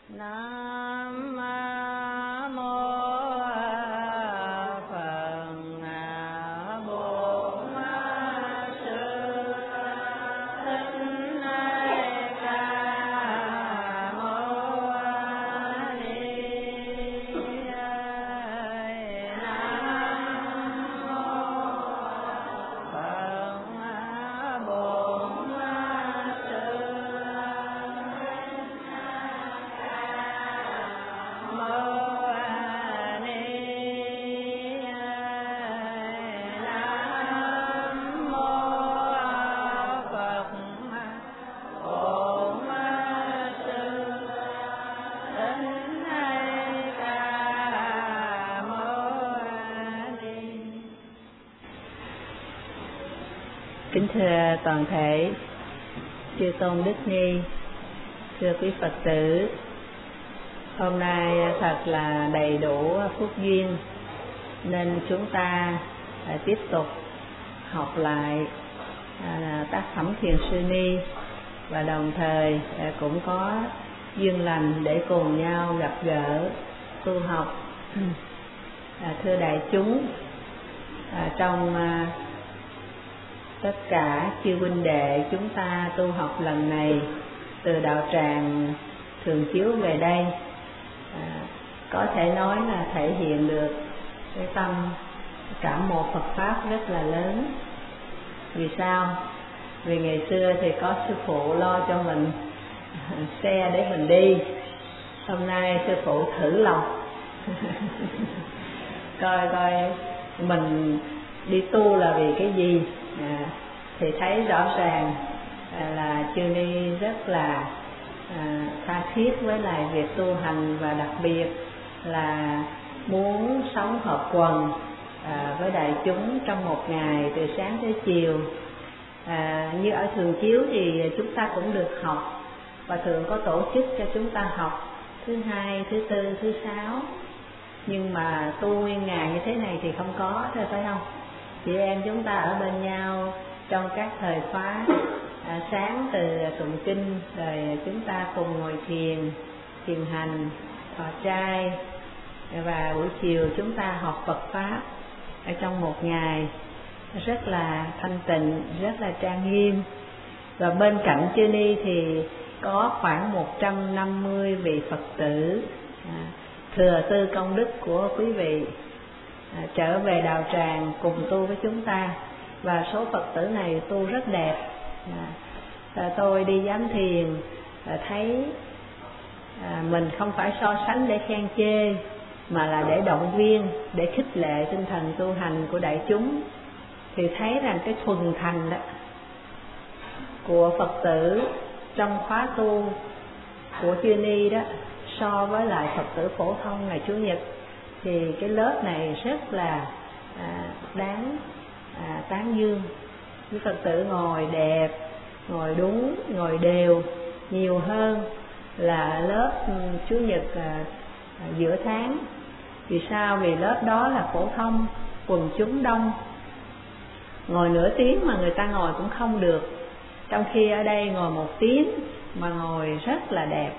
Nam mô Phật. Bổn Sư Thích Ca Mâu Ni. Nam mô Phật. Bổn Sư Kính thưa toàn thể chư tôn đức ni, thưa quý Phật tử, hôm nay thật là đầy đủ phúc duyên nên chúng ta tiếp tục học lại tác phẩm Thiền Sư Ni, và đồng thời cũng có duyên lành để cùng nhau gặp gỡ tu học. Thưa đại chúng, trong tất cả chư huynh đệ chúng ta tu học lần này từ đạo tràng Thường Chiếu về đây, có thể nói là thể hiện được cái tâm cảm ngộ Phật pháp rất là lớn. Vì sao? Vì ngày xưa thì có sư phụ lo cho mình xe để mình đi, hôm nay sư phụ thử lòng coi mình đi tu là vì cái gì. Thì thấy rõ ràng là chư ni rất là tha thiết với lại việc tu hành, và đặc biệt là muốn sống hợp quần với đại chúng trong một ngày từ sáng tới chiều. Như ở Thường Chiếu thì chúng ta cũng được học, và thường có tổ chức cho chúng ta học thứ hai, thứ tư, thứ sáu. Nhưng mà tu nguyên ngày như thế này thì không có, thôi phải không? Chị em chúng ta ở bên nhau trong các thời khóa, sáng từ tụng kinh, rồi chúng ta cùng ngồi thiền hành, thọ trai, và buổi chiều chúng ta học Phật pháp ở trong một ngày rất là thanh tịnh, rất là trang nghiêm. Và bên cạnh chư ni thì có khoảng 150 vị Phật tử thừa tư công đức của quý vị trở về đạo tràng cùng tu với chúng ta. Và số Phật tử này tu rất đẹp. Tôi đi giám thiền thấy mình không phải so sánh để khen chê, mà là để động viên, để khích lệ tinh thần tu hành của đại chúng. Thì thấy rằng cái thuần thành đó của Phật tử trong khóa tu của chư ni đó, so với lại Phật tử phổ thông ngày Chủ nhật, thì cái lớp này rất là đáng tán dương. Những Phật tử ngồi đẹp, ngồi đúng, ngồi đều nhiều hơn là lớp Chủ nhật giữa tháng. Vì sao? Vì lớp đó là phổ thông, quần chúng đông, ngồi nửa tiếng mà người ta ngồi cũng không được, trong khi ở đây ngồi 1 tiếng mà ngồi rất là đẹp.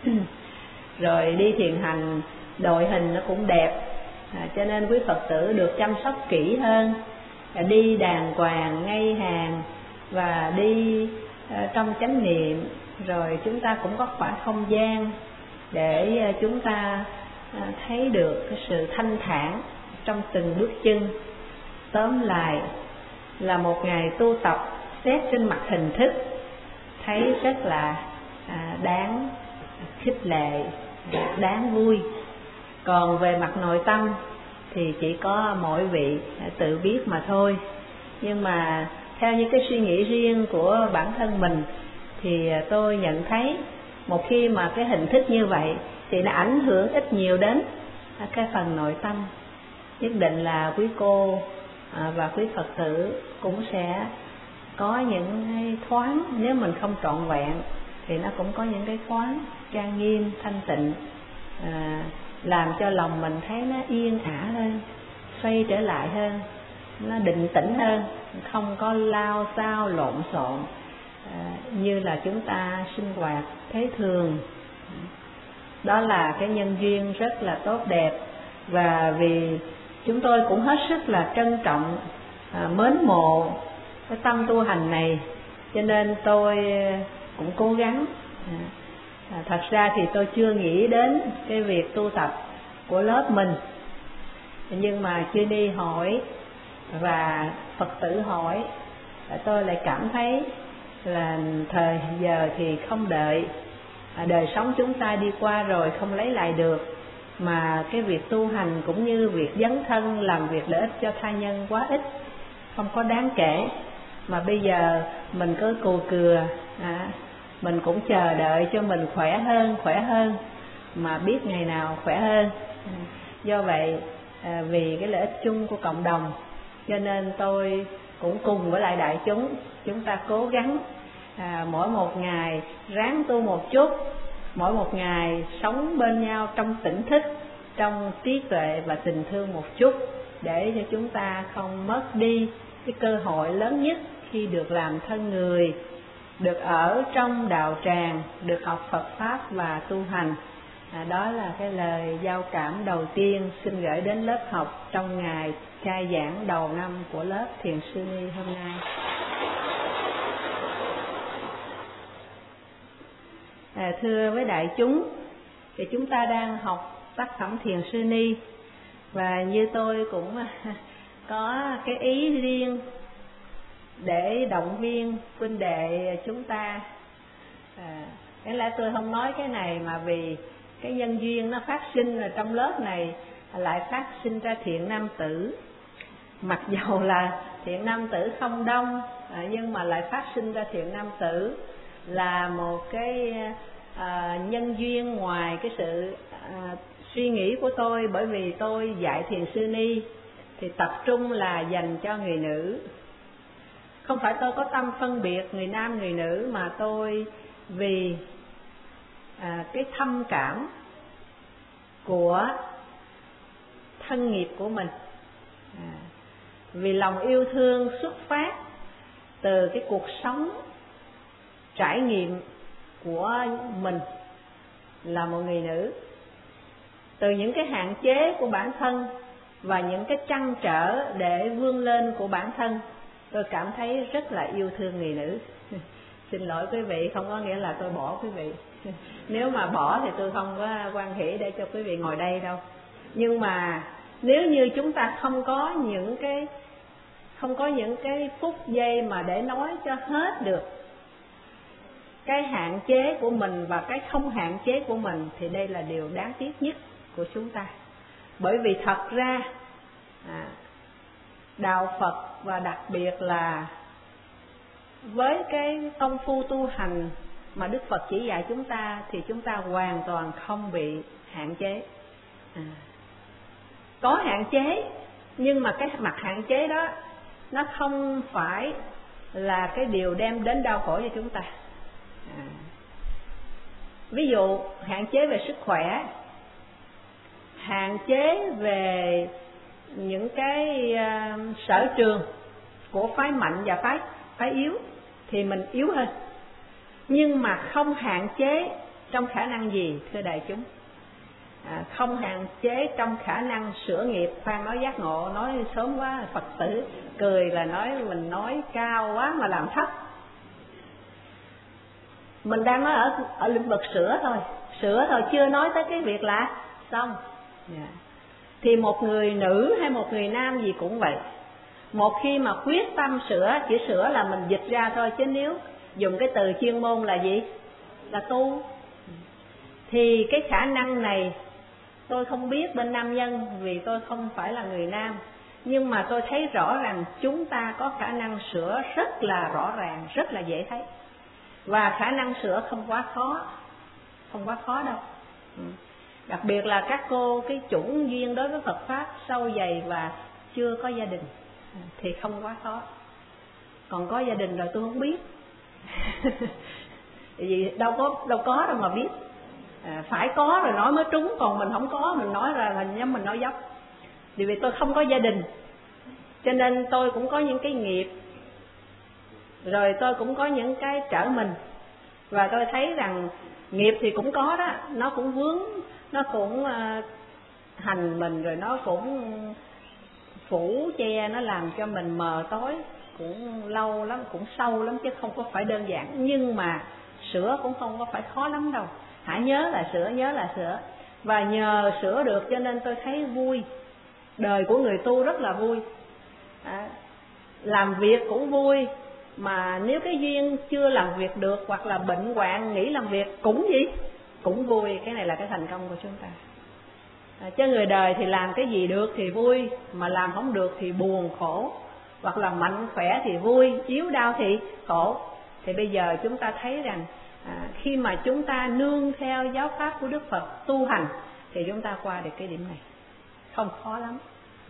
Rồi đi thiền hành, đội hình nó cũng đẹp, cho nên quý Phật tử được chăm sóc kỹ hơn, đi đàng hoàng, ngay hàng và đi trong chánh niệm. Rồi chúng ta cũng có khoảng không gian để chúng ta thấy được cái sự thanh thản trong từng bước chân. Tóm lại là một ngày tu tập xét trên mặt hình thức thấy rất là đáng khích lệ, đáng vui. Còn về mặt nội tâm thì chỉ có mỗi vị tự biết mà thôi. Nhưng mà theo những cái suy nghĩ riêng của bản thân mình thì tôi nhận thấy một khi mà cái hình thức như vậy thì nó ảnh hưởng ít nhiều đến cái phần nội tâm. Nhất định là quý cô và quý Phật tử cũng sẽ có những cái thoáng, nếu mình không trọn vẹn thì nó cũng có những cái thoáng trang nghiêm, thanh tịnh, làm cho lòng mình thấy nó yên ả hơn, xoay trở lại hơn, nó định tĩnh hơn, không có lao xao lộn xộn như là chúng ta sinh hoạt thế thường. đó là cái nhân duyên rất là tốt đẹp. Và vì chúng tôi cũng hết sức là trân trọng, mến mộ cái tâm tu hành này, cho nên tôi cũng cố gắng. Thật ra thì tôi chưa nghĩ đến cái việc tu tập của lớp mình, nhưng mà Chư Ni hỏi và Phật tử hỏi, tôi lại cảm thấy là thời giờ thì không đợi, đời sống chúng ta đi qua rồi không lấy lại được, mà cái việc tu hành cũng như việc dấn thân làm việc lợi ích cho tha nhân quá ít, không có đáng kể. Mà bây giờ mình cứ cù cừa, mình cũng chờ đợi cho mình khỏe hơn, mà biết ngày nào khỏe hơn. Do vậy vì cái lợi ích chung của cộng đồng, cho nên tôi cũng cùng với lại đại chúng ta cố gắng mỗi một ngày ráng tu một chút, mỗi một ngày sống bên nhau trong tỉnh thức, trong trí tuệ và tình thương một chút, để cho chúng ta không mất đi cái cơ hội lớn nhất khi được làm thân người, được ở trong đạo tràng, được học Phật Pháp và tu hành. Đó là cái lời giao cảm đầu tiên xin gửi đến lớp học trong ngày khai giảng đầu năm của lớp Thiền Sư Ni hôm nay. Thưa với đại chúng, thì chúng ta đang học tác phẩm Thiền Sư Ni, và như tôi cũng có cái ý riêng để động viên huynh đệ chúng ta. Cái lẽ tôi không nói cái này mà vì cái nhân duyên nó phát sinh ở trong lớp này lại phát sinh ra thiện nam tử. Mặc dầu là thiện nam tử không đông, nhưng mà lại phát sinh ra thiện nam tử là một cái nhân duyên ngoài cái sự suy nghĩ của tôi. Bởi vì tôi dạy Thiền Sư Ni thì tập trung là dành cho người nữ. Không phải tôi có tâm phân biệt người nam người nữ, mà tôi vì cái thâm cảm của thân nghiệp của mình, vì lòng yêu thương xuất phát từ cái cuộc sống trải nghiệm của mình là một người nữ, từ những cái hạn chế của bản thân và những cái trăn trở để vươn lên của bản thân, tôi cảm thấy rất là yêu thương người nữ. Xin lỗi quý vị, không có nghĩa là tôi bỏ quý vị. Nếu mà bỏ thì tôi không có hoan hỷ để cho quý vị ngồi đây đâu. Nhưng mà nếu như chúng ta không có những cái phút giây mà để nói cho hết được cái hạn chế của mình và cái không hạn chế của mình, thì đây là điều đáng tiếc nhất của chúng ta. Bởi vì thật ra đạo Phật, và đặc biệt là với cái công phu tu hành mà Đức Phật chỉ dạy chúng ta, thì chúng ta hoàn toàn không bị hạn chế. Có hạn chế, nhưng mà cái mặt hạn chế đó nó không phải là cái điều đem đến đau khổ cho chúng ta. Ví dụ hạn chế về sức khỏe, hạn chế về những cái sở trường của phái mạnh và phái yếu, thì mình yếu hơn. Nhưng mà không hạn chế trong khả năng gì thưa đại chúng? Không hạn chế trong khả năng sửa nghiệp. Khoan nói giác ngộ, nói sớm quá Phật tử cười là nói mình nói cao quá mà làm thấp. Mình đang nói ở lĩnh vực sửa thôi, chưa nói tới cái việc là xong. Thì một người nữ hay một người nam gì cũng vậy, một khi mà quyết tâm sửa, chỉ sửa là mình dịch ra thôi, chứ nếu dùng cái từ chuyên môn là gì? Là tu. Thì cái khả năng này tôi không biết bên nam nhân, vì tôi không phải là người nam, nhưng mà tôi thấy rõ ràng chúng ta có khả năng sửa rất là rõ ràng, rất là dễ thấy. Và khả năng sửa không quá khó đâu. Đặc biệt là các cô cái chủng duyên đối với Phật Pháp sâu dày và chưa có gia đình thì không quá khó. Còn có gia đình rồi tôi không biết. Vì đâu có đâu mà biết. Phải có rồi nói mới trúng, còn mình không có mình nói ra là giống mình nói dốc. Vì tôi không có gia đình, cho nên tôi cũng có những cái nghiệp, rồi tôi cũng có những cái trở mình. Và tôi thấy rằng nghiệp thì cũng có đó, nó cũng vướng, nó cũng hành mình, rồi nó cũng phủ che, nó làm cho mình mờ tối, cũng lâu lắm, cũng sâu lắm chứ không có phải đơn giản. Nhưng mà sửa cũng không có phải khó lắm đâu, hãy nhớ là sửa, nhớ là sửa. Và nhờ sửa được cho nên tôi thấy vui, đời của người tu rất là vui. Làm việc cũng vui, mà nếu cái duyên chưa làm việc được hoặc là bệnh hoạn nghỉ làm việc cũng gì cũng vui. Cái này là cái thành công của chúng ta. Chứ người đời thì làm cái gì được thì vui, mà làm không được thì buồn khổ, hoặc là mạnh khỏe thì vui, yếu đau thì khổ. Thì bây giờ chúng ta thấy rằng khi mà chúng ta nương theo giáo pháp của Đức Phật tu hành thì chúng ta qua được cái điểm này, không khó lắm.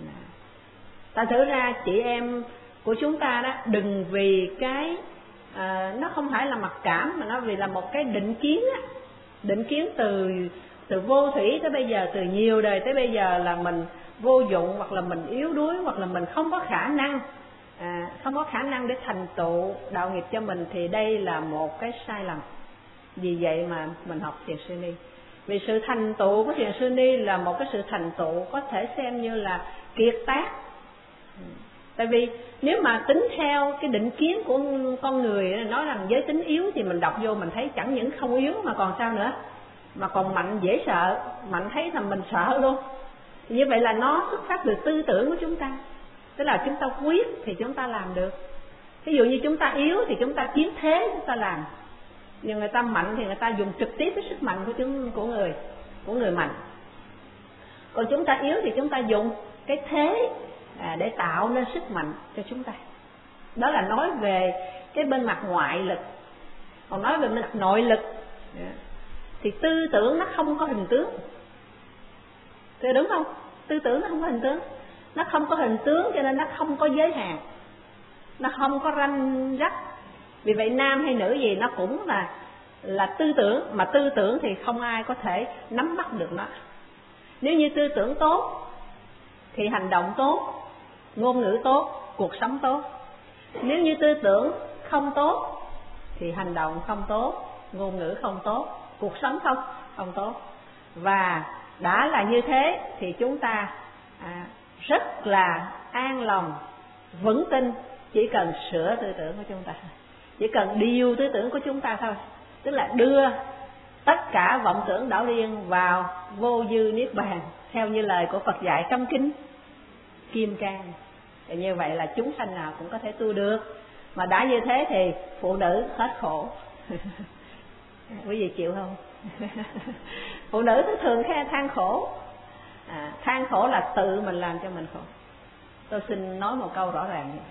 Ta thử ra chị em của chúng ta đó, đừng vì cái nó không phải là mặc cảm, mà nó vì là một cái định kiến á. Định kiến từ vô thủy tới bây giờ, từ nhiều đời tới bây giờ là mình vô dụng, hoặc là mình yếu đuối, hoặc là mình không có khả năng, không có khả năng để thành tựu đạo nghiệp cho mình. Thì đây là một cái sai lầm. Vì vậy mà mình học Thiền Sư Ni. Vì sự thành tựu của Thiền Sư Ni là một cái sự thành tựu có thể xem như là kiệt tác. Tại vì nếu mà tính theo cái định kiến của con người nói rằng giới tính yếu, thì mình đọc vô mình thấy chẳng những không yếu mà còn sao nữa, mà còn mạnh dễ sợ, mạnh thấy là mình sợ luôn. Như vậy là nó xuất phát từ tư tưởng của chúng ta. Tức là chúng ta quyết thì chúng ta làm được. Ví dụ như chúng ta yếu thì chúng ta chiếm thế chúng ta làm. Nhưng người ta mạnh thì người ta dùng trực tiếp cái sức mạnh của người mạnh. Còn chúng ta yếu thì chúng ta dùng cái thế để tạo nên sức mạnh cho chúng ta. Đó là nói về cái bên mặt ngoại lực. Còn nói về bên mặt nội lực thì tư tưởng nó không có hình tướng. Thì đúng không? Tư tưởng nó không có hình tướng. Nó không có hình tướng cho nên nó không có giới hạn, nó không có ranh rách. Vì vậy nam hay nữ gì nó cũng là tư tưởng. Mà tư tưởng thì không ai có thể nắm bắt được nó. Nếu như tư tưởng tốt thì hành động tốt, ngôn ngữ tốt, cuộc sống tốt. Nếu như tư tưởng không tốt thì hành động không tốt, ngôn ngữ không tốt, cuộc sống không tốt. Và đã là như thế thì chúng ta rất là an lòng, vững tin. Chỉ cần sửa tư tưởng của chúng ta, chỉ cần điều tư tưởng của chúng ta thôi. Tức là đưa tất cả vọng tưởng đảo điên vào vô dư niết bàn, theo như lời của Phật dạy trong kinh Kim Cang. Thì như vậy là chúng sanh nào cũng có thể tu được. Mà đã như thế thì phụ nữ hết khổ. Quý vị chịu không? Phụ nữ thường than khổ. Than khổ là tự mình làm cho mình khổ. Tôi xin nói một câu rõ ràng vậy.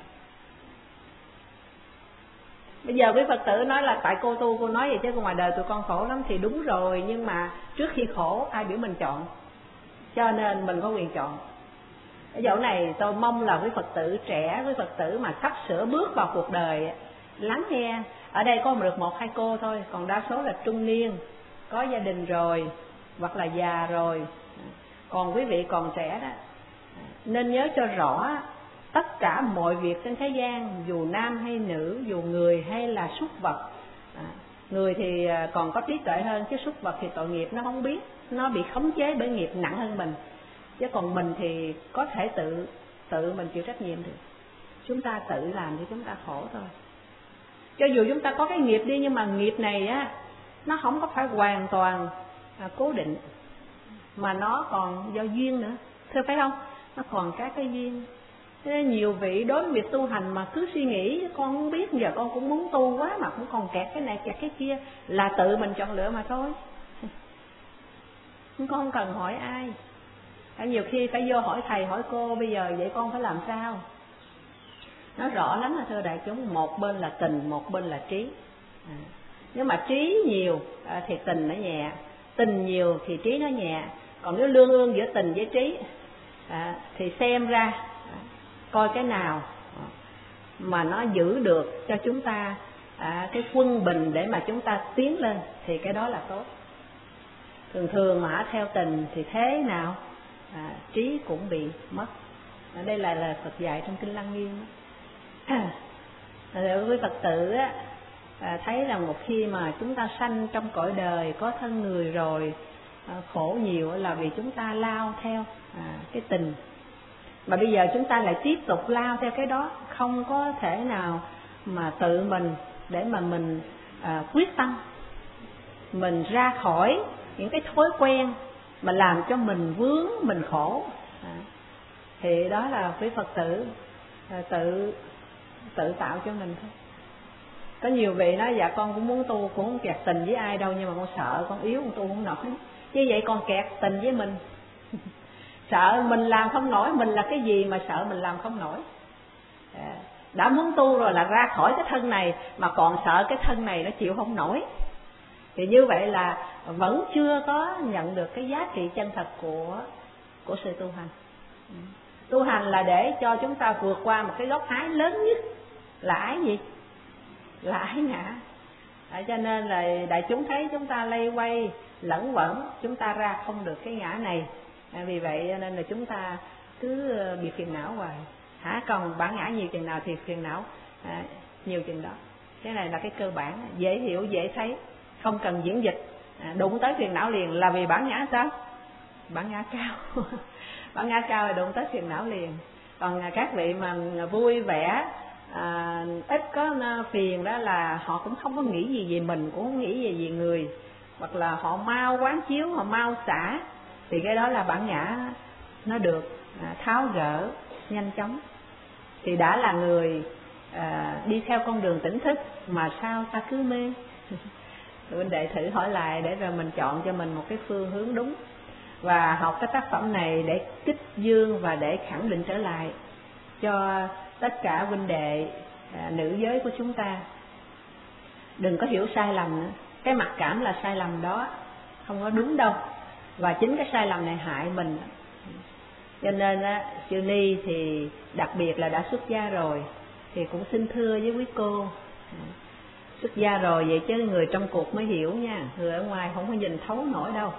Bây giờ quý Phật tử nói là tại cô tu, cô nói vậy chứ ngoài đời tụi con khổ lắm. Thì đúng rồi, nhưng mà trước khi khổ ai biểu mình chọn, cho nên mình có quyền chọn. Ở chỗ này tôi mong là quý Phật tử trẻ, quý Phật tử mà sắp sửa bước vào cuộc đời lắng nghe. Ở đây có được 1-2 cô thôi, còn đa số là trung niên, có gia đình rồi hoặc là già rồi. Còn quý vị còn trẻ đó, nên nhớ cho rõ tất cả mọi việc trên thế gian, dù nam hay nữ, dù người hay là súc vật. Người thì còn có trí tuệ hơn, chứ súc vật thì tội nghiệp nó không biết, nó bị khống chế bởi nghiệp nặng hơn mình. Chứ còn mình thì có thể tự mình chịu trách nhiệm được. Chúng ta tự làm thì chúng ta khổ thôi. Cho dù chúng ta có cái nghiệp đi, nhưng mà nghiệp này á, nó không có phải hoàn toàn cố định, mà nó còn do duyên nữa, thưa phải không? Nó còn các cái duyên. Thế nên nhiều vị đối với việc tu hành mà cứ suy nghĩ con không biết, giờ con cũng muốn tu quá mà cũng còn kẹt cái này kẹt cái kia, là tự mình chọn lựa mà thôi. Con không cần hỏi ai. Nhiều khi phải vô hỏi thầy hỏi cô, bây giờ vậy con phải làm sao? Nó rõ lắm là thưa đại chúng, một bên là tình, một bên là trí. Nếu mà trí nhiều thì tình nó nhẹ, tình nhiều thì trí nó nhẹ. Còn nếu lương ương giữa tình với trí thì xem ra coi cái nào mà nó giữ được cho chúng ta cái quân bình để mà chúng ta tiến lên thì cái đó là tốt. Thường mà theo tình thì thế nào trí cũng bị mất. Ở đây là Phật dạy trong kinh Lăng Nghiêm. Rồi quý Phật tử thấy rằng một khi mà chúng ta sanh trong cõi đời có thân người rồi, khổ nhiều là vì chúng ta lao theo cái tình. Mà bây giờ chúng ta lại tiếp tục lao theo cái đó, không có thể nào mà tự mình để mà mình quyết tâm mình ra khỏi những cái thói quen mà làm cho mình vướng, mình khổ. Thì đó là quý Phật tử tự tạo cho mình thôi. Có nhiều vị nói dạ con cũng muốn tu, cũng không kẹt tình với ai đâu, nhưng mà con sợ, con yếu, con tu không nổi. Như vậy còn kẹt tình với mình. Sợ mình làm không nổi, mình là cái gì mà sợ mình làm không nổi. Đã muốn tu rồi là ra khỏi cái thân này, mà còn sợ cái thân này nó chịu không nổi, thì như vậy là vẫn chưa có nhận được cái giá trị chân thật của sự tu hành. Tu hành là để cho chúng ta vượt qua một cái gốc ái lớn nhất là ái gì? Là ái ngã. Cho nên là đại chúng thấy chúng ta lây quay lẫn quẩn, chúng ta ra không được cái ngã này. Vì vậy nên là chúng ta cứ bị phiền não hoài. Còn bản ngã nhiều chừng nào thì phiền não nhiều chừng đó. Cái này là cái cơ bản, dễ hiểu, dễ thấy, không cần diễn dịch. Đụng tới phiền não liền là vì bản ngã sao? Bản ngã cao. Bản ngã cao là đụng tới phiền não liền. Còn các vị mà vui vẻ, ít có phiền đó là họ cũng không có nghĩ gì về mình, cũng không nghĩ gì về người, hoặc là họ mau quán chiếu, họ mau xả, thì cái đó là bản ngã nó được tháo gỡ nhanh chóng. Thì đã là người đi theo con đường tỉnh thức mà sao ta cứ mê? Huynh đệ thử hỏi lại để rồi mình chọn cho mình một cái phương hướng đúng, và học cái tác phẩm này để kích dương và để khẳng định trở lại cho tất cả huynh đệ nữ giới của chúng ta. Đừng có hiểu sai lầm nữa. Cái mặc cảm là sai lầm đó, không có đúng đâu, và chính cái sai lầm này hại mình. Cho nên Sư Ni thì đặc biệt là đã xuất gia rồi thì cũng xin thưa với quý cô, xuất gia rồi vậy chứ người trong cuộc mới hiểu nha, người ở ngoài không có nhìn thấu nổi đâu.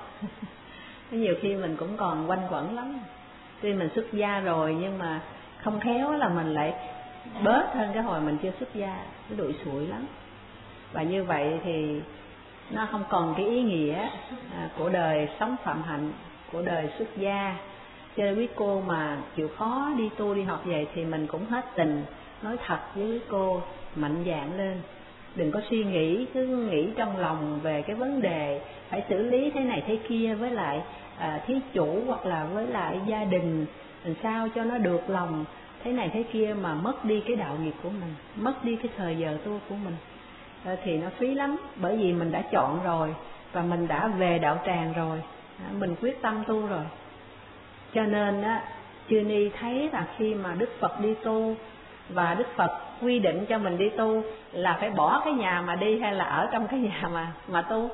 Nhiều khi mình cũng còn quanh quẩn lắm. Tuy mình xuất gia rồi nhưng mà không khéo là mình lại bớt hơn cái hồi mình chưa xuất gia, nó đuổi sụi lắm. Và như vậy thì nó không còn cái ý nghĩa của đời sống phạm hạnh, của đời xuất gia. Cho nên quý cô mà chịu khó đi tu đi học vậy thì mình cũng hết tình nói thật với quý cô, mạnh dạn lên. Đừng có suy nghĩ, cứ nghĩ trong lòng về cái vấn đề phải xử lý thế này thế kia với lại thí chủ hoặc là với lại gia đình, làm sao cho nó được lòng thế này thế kia mà mất đi cái đạo nghiệp của mình, mất đi cái thời giờ tu của mình, thì nó phí lắm. Bởi vì mình đã chọn rồi và mình đã về đạo tràng rồi, mình quyết tâm tu rồi. Cho nên Chư Ni thấy là khi mà Đức Phật đi tu và Đức Phật quy định cho mình đi tu là phải bỏ cái nhà mà đi hay là ở trong cái nhà mà tu?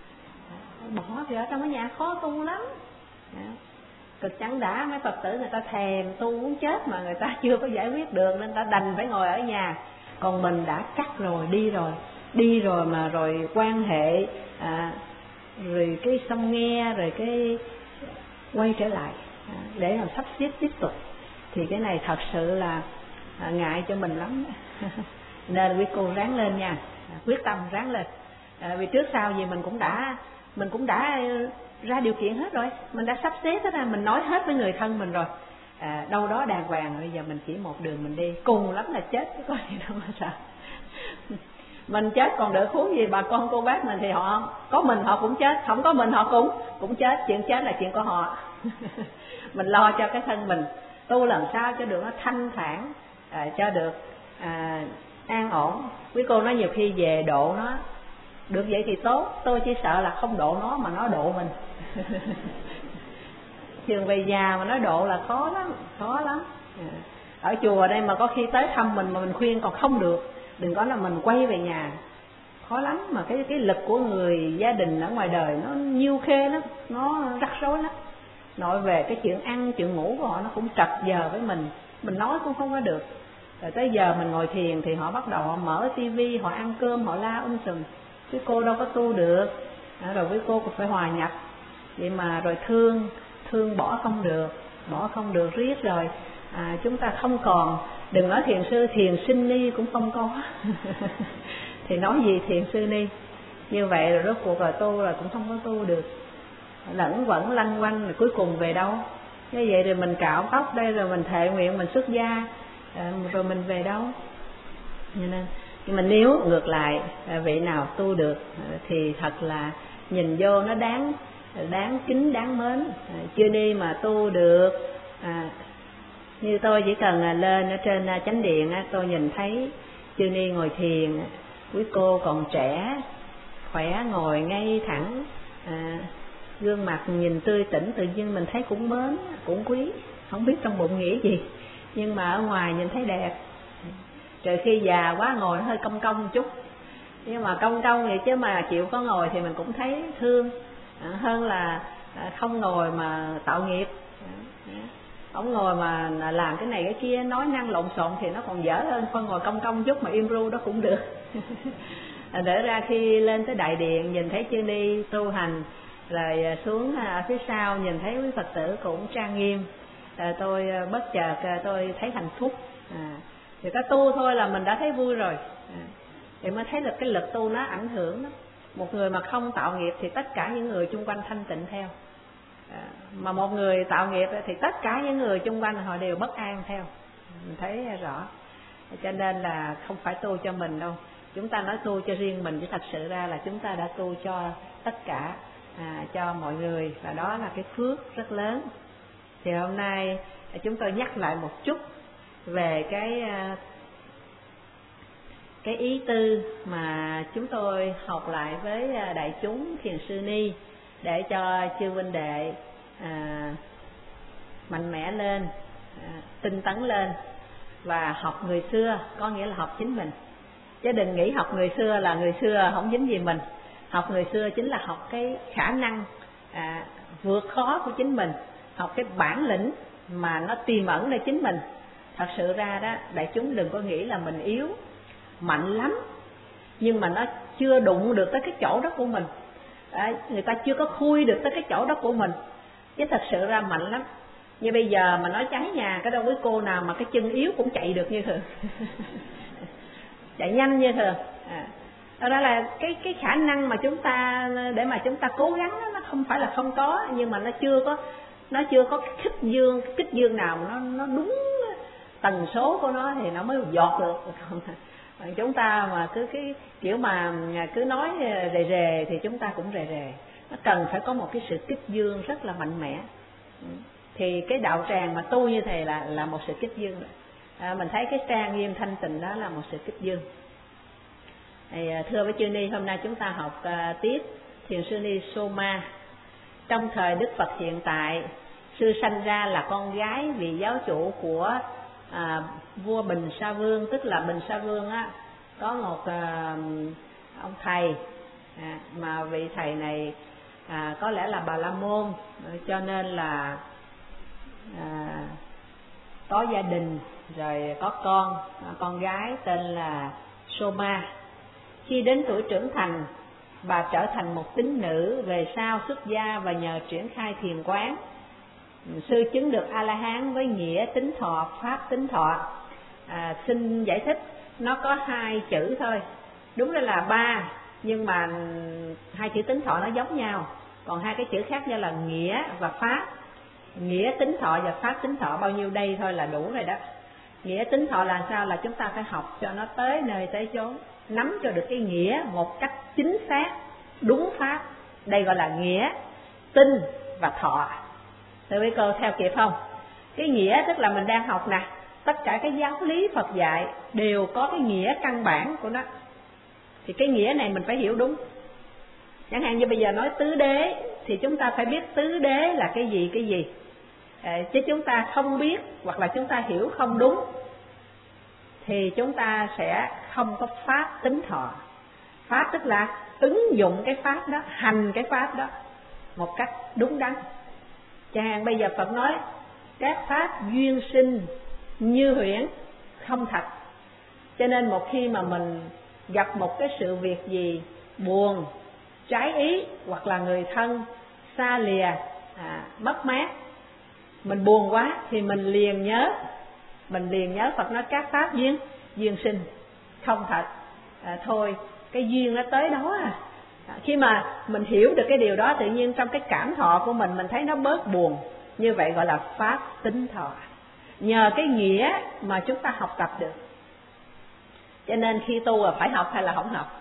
Bỏ, vì ở trong cái nhà khó tu lắm. Cực chẳng đã mấy Phật tử người ta thèm tu muốn chết mà người ta chưa có giải quyết được nên ta đành phải ngồi ở nhà. Còn mình đã cắt rồi, đi rồi mà rồi quan hệ, rồi cái xong nghe, rồi cái quay trở lại để làm sắp xếp tiếp tục, thì cái này thật sự là ngại cho mình lắm. Nên quý cô ráng lên nha, quyết tâm ráng lên. Vì trước sau gì mình cũng đã ra điều kiện hết rồi, mình đã sắp xếp hết rồi, mình nói hết với người thân mình rồi, đâu đó đàng hoàng rồi. Bây giờ mình chỉ một đường mình đi, cùng lắm là chết chứ có gì đâu mà sợ. Mình chết còn đỡ huống gì bà con cô bác mình, thì họ có mình họ cũng chết, không có mình họ cũng chết. Chuyện chết là chuyện của họ. Mình lo cho cái thân mình, tu làm sao cho được nó thanh thản, cho được an ổn. Quý cô nói nhiều khi về độ nó được vậy thì tốt, tôi chỉ sợ là không độ nó mà nó độ mình. Trường về già mà nói độ là khó lắm. Ở chùa đây mà có khi tới thăm mình mà mình khuyên còn không được, đừng có là mình quay về nhà, khó lắm. Mà cái lực của người gia đình ở ngoài đời nó nhiêu khê lắm, nó rắc rối lắm. Nội về cái chuyện ăn chuyện ngủ của họ nó cũng trật giờ với mình nói cũng không có được. Rồi tới giờ mình ngồi thiền thì họ bắt đầu họ mở tivi, họ ăn cơm, họ la sùm. Quý cô đâu có tu được. Rồi quý cô cũng phải hòa nhập. Vậy mà rồi thương bỏ không được riết rồi. Chúng ta không còn, đừng nói thiền sư, thiền sinh ni cũng không có. thì nói gì thiền sư ni. Như vậy rồi rốt cuộc là tu là cũng không có tu được, lẫn quẩn lanh quanh rồi cuối cùng về đâu? Như vậy rồi mình cạo tóc đây rồi mình thệ nguyện mình xuất gia, rồi mình về đâu? Nên nhưng mà nếu ngược lại vị nào tu được thì thật là nhìn vô nó đáng kính đáng mến. Chưa đi mà tu được, như tôi chỉ cần lên ở trên chánh điện tôi nhìn thấy Chư Ni ngồi thiền, quý cô còn trẻ khỏe ngồi ngay thẳng, gương mặt nhìn tươi tỉnh, tự nhiên mình thấy cũng mến cũng quý, không biết trong bụng nghĩ gì nhưng mà ở ngoài nhìn thấy đẹp. Trừ khi già quá ngồi nó hơi cong cong một chút, nhưng mà cong cong vậy chứ mà chịu có ngồi thì mình cũng thấy thương, hơn là không ngồi mà tạo nghiệp. Ông ngồi mà làm cái này cái kia nói năng lộn xộn thì nó còn dở hơn, con ngồi cong cong chút mà im ru đó cũng được. Để ra khi lên tới đại điện nhìn thấy Chư Ni tu hành, rồi xuống ở phía sau nhìn thấy quý Phật tử cũng trang nghiêm, tôi bất chợt tôi thấy hạnh phúc. Thì có tu thôi là mình đã thấy vui rồi, thì mới thấy được cái lực tu nó ảnh hưởng đó. Một người mà không tạo nghiệp thì tất cả những người chung quanh thanh tịnh theo, mà một người tạo nghiệp thì tất cả những người chung quanh họ đều bất an theo. Mình thấy rõ, cho nên là không phải tu cho mình đâu. Chúng ta nói tu cho riêng mình chứ thật sự ra là chúng ta đã tu cho tất cả, cho mọi người, và đó là cái phước rất lớn. Thì hôm nay chúng tôi nhắc lại một chút về cái ý tư mà chúng tôi học lại với đại chúng thiền sư ni, để cho chư huynh đệ mạnh mẽ lên, tinh tấn lên và học người xưa, có nghĩa là học chính mình. Chứ đừng nghĩ học người xưa là người xưa không dính gì mình. Học người xưa chính là học cái khả năng vượt khó của chính mình, học cái bản lĩnh mà nó tiềm ẩn nơi chính mình. Thật sự ra đó, đại chúng đừng có nghĩ là mình yếu, mạnh lắm, nhưng mà nó chưa đụng được tới cái chỗ đó của mình. Người ta chưa có khui được tới cái chỗ đó của mình, chứ thật sự ra mạnh lắm. Như bây giờ mà nói cháy nhà, cái đâu với cô nào mà cái chân yếu cũng chạy được như thường. Chạy nhanh như thường. Đó là cái khả năng mà chúng ta, để mà chúng ta cố gắng đó, nó không phải là không có, nhưng mà nó chưa có cái kích dương nào nó đúng tần số của nó thì nó mới giọt được. Còn chúng ta mà cứ cái kiểu mà cứ nói rề rề thì chúng ta cũng rề rề. Nó cần phải có một cái sự kích dương rất là mạnh mẽ. Thì cái đạo tràng mà tu như thế là một sự kích dương. Mình thấy cái trang nghiêm thanh tịnh đó là một sự kích dương. Thì thưa với Chư Ni, hôm nay chúng ta học tiếp thiền sư ni Soma. Trong thời Đức Phật hiện tại, sư sanh ra là con gái vị giáo chủ của vua Bình Sa Vương. Tức là Bình Sa Vương á, có một ông thầy, mà vị thầy này có lẽ là Bà La Môn, cho nên là có gia đình rồi có con gái tên là Soma. Khi đến tuổi trưởng thành, bà trở thành một tín nữ, về sau xuất gia và nhờ triển khai thiền quán, sư chứng được A-la-hán với nghĩa tính thọ, pháp tính thọ. Xin giải thích, nó có 2 chữ thôi, đúng là 3, nhưng mà 2 chữ tính thọ nó giống nhau, còn 2 cái chữ khác nhau là nghĩa và pháp. Nghĩa tính thọ và pháp tính thọ bao nhiêu đây thôi là đủ rồi đó. Nghĩa tính thọ là sao? Là chúng ta phải học cho nó tới nơi tới chốn, nắm cho được cái nghĩa một cách chính xác, đúng pháp. Đây gọi là nghĩa, tinh và thọ. Thưa quý cô theo kịp không? Cái nghĩa tức là mình đang học nè, tất cả cái giáo lý Phật dạy đều có cái nghĩa căn bản của nó. Thì cái nghĩa này mình phải hiểu đúng. Chẳng hạn như bây giờ nói tứ đế thì chúng ta phải biết tứ đế là cái gì. Chứ chúng ta không biết hoặc là chúng ta hiểu không đúng thì chúng ta sẽ không có pháp tính thọ. Pháp tức là ứng dụng cái pháp đó, hành cái pháp đó một cách đúng đắn. Chẳng hạn bây giờ Phật nói các pháp duyên sinh như huyễn không thật. Cho nên một khi mà mình gặp một cái sự việc gì buồn, trái ý, hoặc là người thân xa lìa, mất mát, mình buồn quá thì mình liền nhớ Phật nói các pháp duyên sinh không thật. Thôi cái duyên nó tới đó à. Khi mà mình hiểu được cái điều đó, tự nhiên trong cái cảm thọ của mình thấy nó bớt buồn. Như vậy gọi là pháp tính thọ. Nhờ cái nghĩa mà chúng ta học tập được. Cho nên khi tu là phải học hay là không học?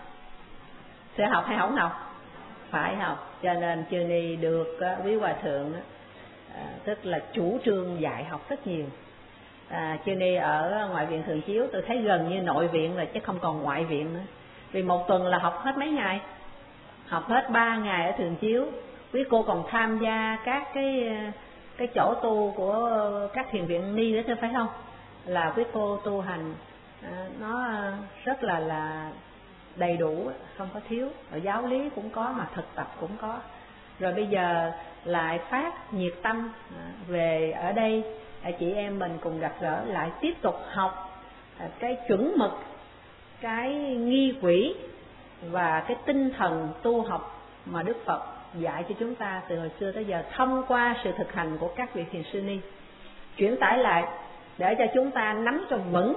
Sẽ học hay không học? Phải học. Cho nên Chư Ni được quý Hòa Thượng tức là chủ trương dạy học rất nhiều. Chư Ni ở ngoại viện Thường Chiếu tôi thấy gần như nội viện rồi chứ không còn ngoại viện nữa. Vì một tuần là học hết mấy ngày? Học hết 3 ngày ở Thường Chiếu. Quý cô còn tham gia các cái chỗ tu của các thiền viện ni nữa phải không? Là quý cô tu hành nó rất là đầy đủ, không có thiếu. Rồi giáo lý cũng có mà thực tập cũng có. Rồi bây giờ lại phát nhiệt tâm về ở đây, chị em mình cùng gặp gỡ lại tiếp tục học cái chuẩn mực, cái nghi quỹ và cái tinh thần tu học mà Đức Phật dạy cho chúng ta từ hồi xưa tới giờ, thông qua sự thực hành của các vị thiền sư ni, chuyển tải lại để cho chúng ta nắm cho vững.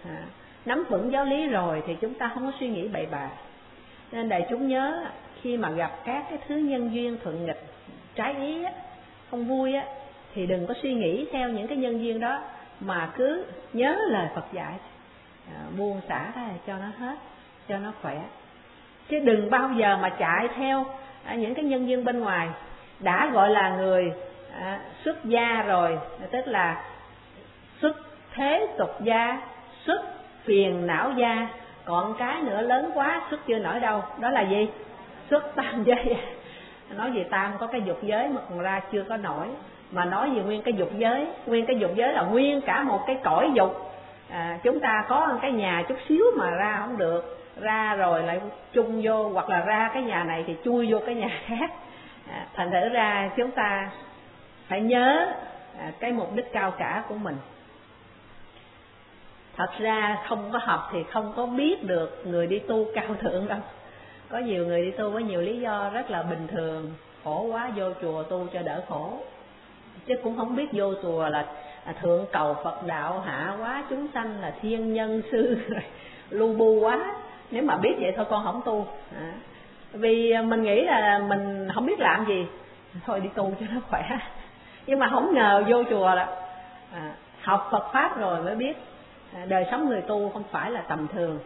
Nắm vững giáo lý rồi thì chúng ta không có suy nghĩ bậy bạ. Nên đại chúng nhớ, khi mà gặp các cái thứ nhân duyên thuận nghịch, trái ý không vui thì đừng có suy nghĩ theo những cái nhân duyên đó, mà cứ nhớ lời Phật dạy, buông xả ra cho nó hết, cho nó khỏe. Chứ đừng bao giờ mà chạy theo những cái nhân duyên bên ngoài. Đã gọi là người xuất gia rồi, tức là xuất thế tục gia, xuất phiền não gia, còn cái nữa lớn quá xuất chưa nổi đâu. Đó là gì? Xuất tam giới. Nói gì tam có cái dục giới mà còn ra chưa có nổi, mà nói gì nguyên cái dục giới. Nguyên cái dục giới là nguyên cả một cái cõi dục. Chúng ta có một cái nhà chút xíu mà ra không được, ra rồi lại chung vô, hoặc là ra cái nhà này thì chui vô cái nhà khác. Thành thử ra chúng ta phải nhớ cái mục đích cao cả của mình. Thật ra không có học thì không có biết được người đi tu cao thượng đâu. Có nhiều người đi tu với nhiều lý do rất là bình thường, khổ quá vô chùa tu cho đỡ khổ, chứ cũng không biết vô chùa là thượng cầu Phật đạo, hạ quá chúng sanh là thiên nhân sư, lu bu quá. Nếu mà biết vậy thôi con không tu. Vì mình nghĩ là mình không biết làm gì, thôi đi tu cho nó khỏe. Nhưng mà không ngờ vô chùa là học Phật Pháp rồi mới biết đời sống người tu không phải là tầm thường.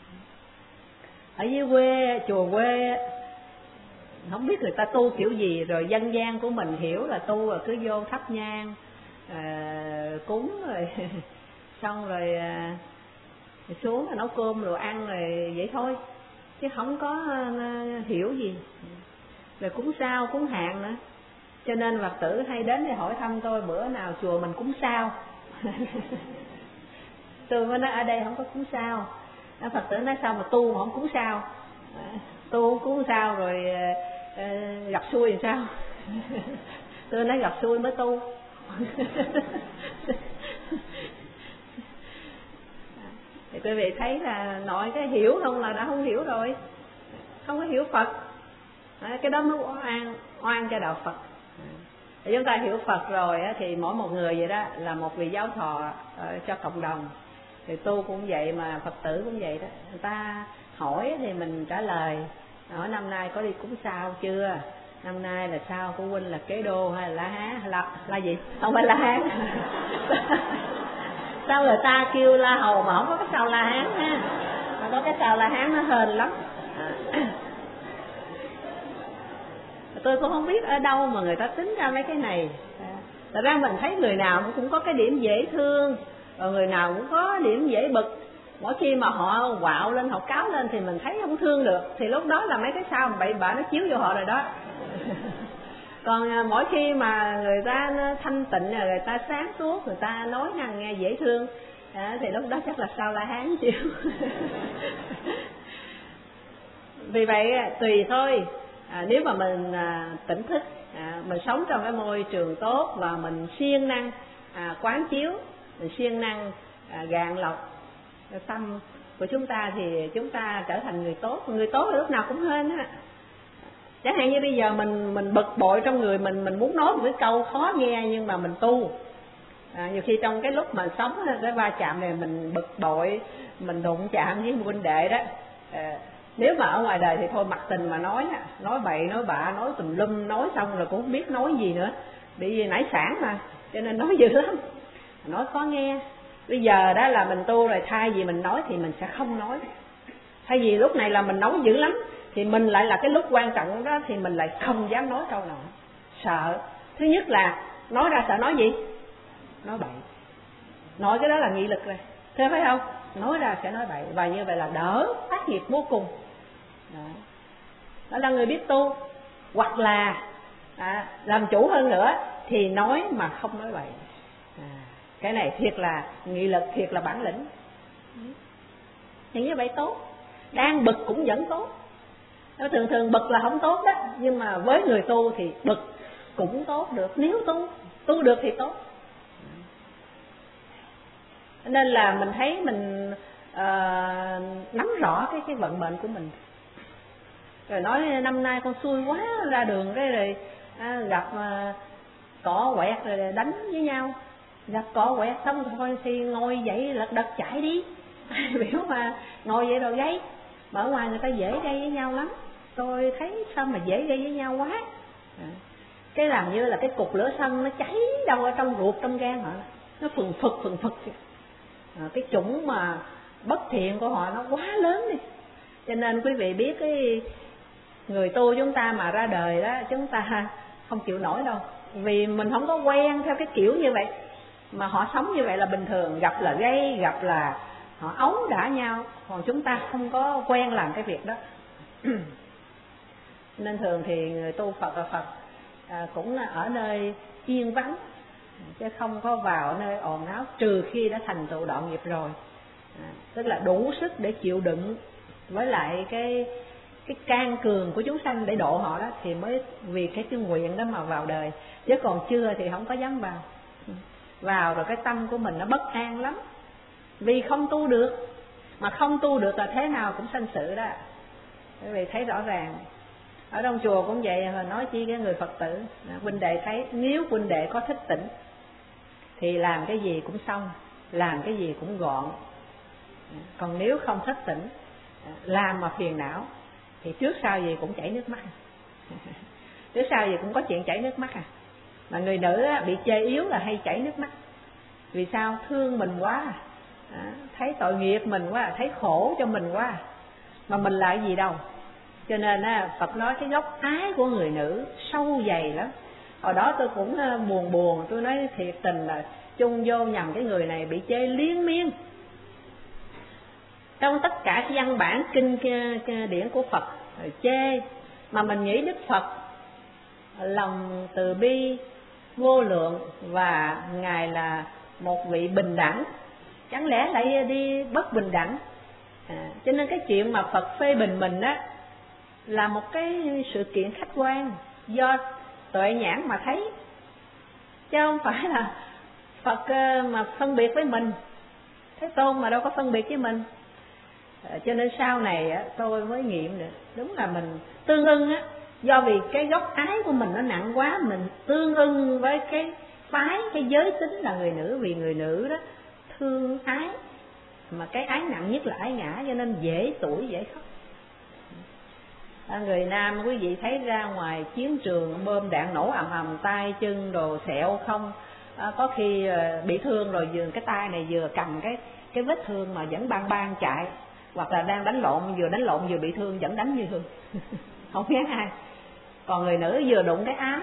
Ở dưới quê, chùa quê không biết người ta tu kiểu gì, rồi dân gian của mình hiểu là tu là cứ vô thắp nhang, cúng rồi xong rồi xuống là nấu cơm rồi ăn rồi vậy thôi, chứ không có hiểu gì. Rồi cúng sao cúng hạn nữa, cho nên Phật tử hay đến để hỏi thăm tôi bữa nào chùa mình cúng sao. Tôi mới nói ở đây không có cúng sao. Phật tử nói sao mà tu mà không cúng sao? Tu cúng sao rồi gặp xui làm sao? Tôi nói gặp xui mới tu. Thì quý vị thấy là nội cái hiểu không là đã không hiểu rồi, không có hiểu Phật. Cái đó mới oan cho đạo Phật. Thì chúng ta hiểu Phật rồi thì mỗi một người vậy đó là một vị giáo thọ cho cộng đồng. Thì tu cũng vậy mà Phật tử cũng vậy đó. Người ta hỏi thì mình trả lời. Hỏi năm nay có đi cúng sao chưa? Năm nay là sao của huynh, là Kế Đô hay là La Hán? La gì? Không phải La Hán. Sao người ta kêu La Hầu mà không có cái sao La Hán ha? Mà có cái sao La Hán nó hên lắm. Tôi cũng không biết ở đâu mà người ta tính ra mấy cái này. Thật ra mình thấy người nào cũng có cái điểm dễ thương, rồi người nào cũng có điểm dễ bực. Mỗi khi mà họ quạo lên, họ cáo lên thì mình thấy không thương được, thì lúc đó là mấy cái sao bậy bạ nó chiếu vô họ rồi đó. Còn mỗi khi mà người ta thanh tịnh, người ta sáng suốt, người ta nói năng nghe dễ thương, thì lúc đó chắc là sao La Hán chịu. Vì vậy tùy thôi. Nếu mà mình tỉnh thức, mình sống trong cái môi trường tốt và mình siêng năng quán chiếu, mình siêng năng gạn lọc tâm của chúng ta, thì chúng ta trở thành người tốt. Người tốt là lúc nào cũng hên á. Chẳng hạn như bây giờ mình bực bội trong người mình muốn nói một cái câu khó nghe nhưng mà mình tu. Nhiều khi trong cái lúc mà sống cái va chạm này mình bực bội, mình đụng chạm với huynh đệ đó, Nếu mà ở ngoài đời thì thôi mặc tình mà nói bậy nói bạ, nói tùm lum, nói xong rồi cũng không biết nói gì nữa, bị nảy sản mà, cho nên nói dữ lắm, nói khó nghe. Bây giờ đó là mình tu rồi, thay vì mình nói thì mình sẽ không nói, thay vì lúc này là mình nói dữ lắm thì mình lại là cái lúc quan trọng đó thì mình lại không dám nói câu nào, sợ. Thứ nhất là nói ra sợ nói gì? Nói bậy. Nói cái đó là nghị lực rồi, thế phải không? Nói ra sẽ nói bậy, và như vậy là đỡ tác nghiệp vô cùng. Đó là người biết tu. Hoặc là làm chủ hơn nữa thì nói mà không nói bậy. Cái này thiệt là nghị lực, thiệt là bản lĩnh. Thì như vậy tốt. Đang bực cũng vẫn tốt. Thường bực là không tốt đó, nhưng mà với người tu thì bực cũng tốt được. Nếu tu được thì tốt. Nên là mình thấy mình nắm rõ cái vận mệnh của mình. Rồi nói năm nay con xui quá, ra đường cái rồi gặp cỏ quẹt rồi đánh với nhau. Gặp cỏ quẹt xong thôi thì ngồi dậy lật đật chạy đi. Biểu mà ngồi vậy rồi gây. Mà ở ngoài người ta dễ gây với nhau lắm. Tôi thấy sao mà dễ gây với nhau quá. Cái làm như là cái cục lửa xanh nó cháy đâu ở trong ruột trong gan họ. Nó phừng phực. Cái chủng mà bất thiện của họ nó quá lớn đi. Cho nên quý vị biết cái người tu chúng ta mà ra đời đó, chúng ta không chịu nổi đâu. Vì mình không có quen theo cái kiểu như vậy. Mà họ sống như vậy là bình thường, gặp là gây, gặp là họ ấu đả nhau. Còn chúng ta không có quen làm cái việc đó. Nên thường thì người tu Phật là Phật cũng là ở nơi yên vắng, chứ không có vào nơi ồn ào, trừ khi đã thành tựu đạo nghiệp rồi. Tức là đủ sức để chịu đựng với lại cái can cường của chúng sanh để độ họ đó, thì mới vì cái nguyện đó mà vào đời. Chứ còn chưa thì không có dám vào. Vào rồi cái tâm của mình nó bất an lắm, vì không tu được. Mà không tu được là thế nào cũng sanh sự đó. Bởi vì thấy rõ ràng. Ở trong chùa cũng vậy, nói chi cái người Phật tử, huynh đệ thấy nếu huynh đệ có thích tỉnh thì làm cái gì cũng xong, làm cái gì cũng gọn. Còn nếu không thích tỉnh, làm mà phiền não thì trước sau gì cũng chảy nước mắt. Trước sau gì cũng có chuyện chảy nước mắt. Mà người nữ bị chê yếu là hay chảy nước mắt. Vì sao? Thương mình quá, thấy tội nghiệp mình quá, thấy khổ cho mình quá, mà mình lại gì đâu. Cho nên Phật nói cái gốc ái của người nữ sâu dày lắm. Hồi đó tôi cũng buồn, tôi nói thiệt tình là chung vô nhầm cái người này bị chê liên miên. Trong tất cả cái văn bản kinh điển của Phật chê, mà mình nghĩ Đức Phật lòng từ bi vô lượng và Ngài là một vị bình đẳng, chẳng lẽ lại đi bất bình đẳng? Cho nên cái chuyện mà Phật phê bình mình á là một cái sự kiện khách quan do tuệ nhãn mà thấy, chứ không phải là Phật mà phân biệt với mình. Thế Tôn mà đâu có phân biệt với mình. Cho nên sau này tôi mới nghiệm được, đúng là mình tương ưng á, do vì cái gốc ái của mình nó nặng quá, mình tương ưng với cái phái, cái giới tính là người nữ. Vì người nữ đó thương ái, mà cái ái nặng nhất là ái ngã, cho nên dễ tủi dễ khóc. Người nam quý vị thấy ra ngoài chiến trường bom đạn nổ ầm ầm, tay chân đồ sẹo không, có khi bị thương rồi vừa cái tay này vừa cầm cái vết thương mà vẫn bang chạy, hoặc là đang đánh lộn vừa bị thương vẫn đánh như thường. Không ghét ai. Còn người nữ vừa đụng cái ái,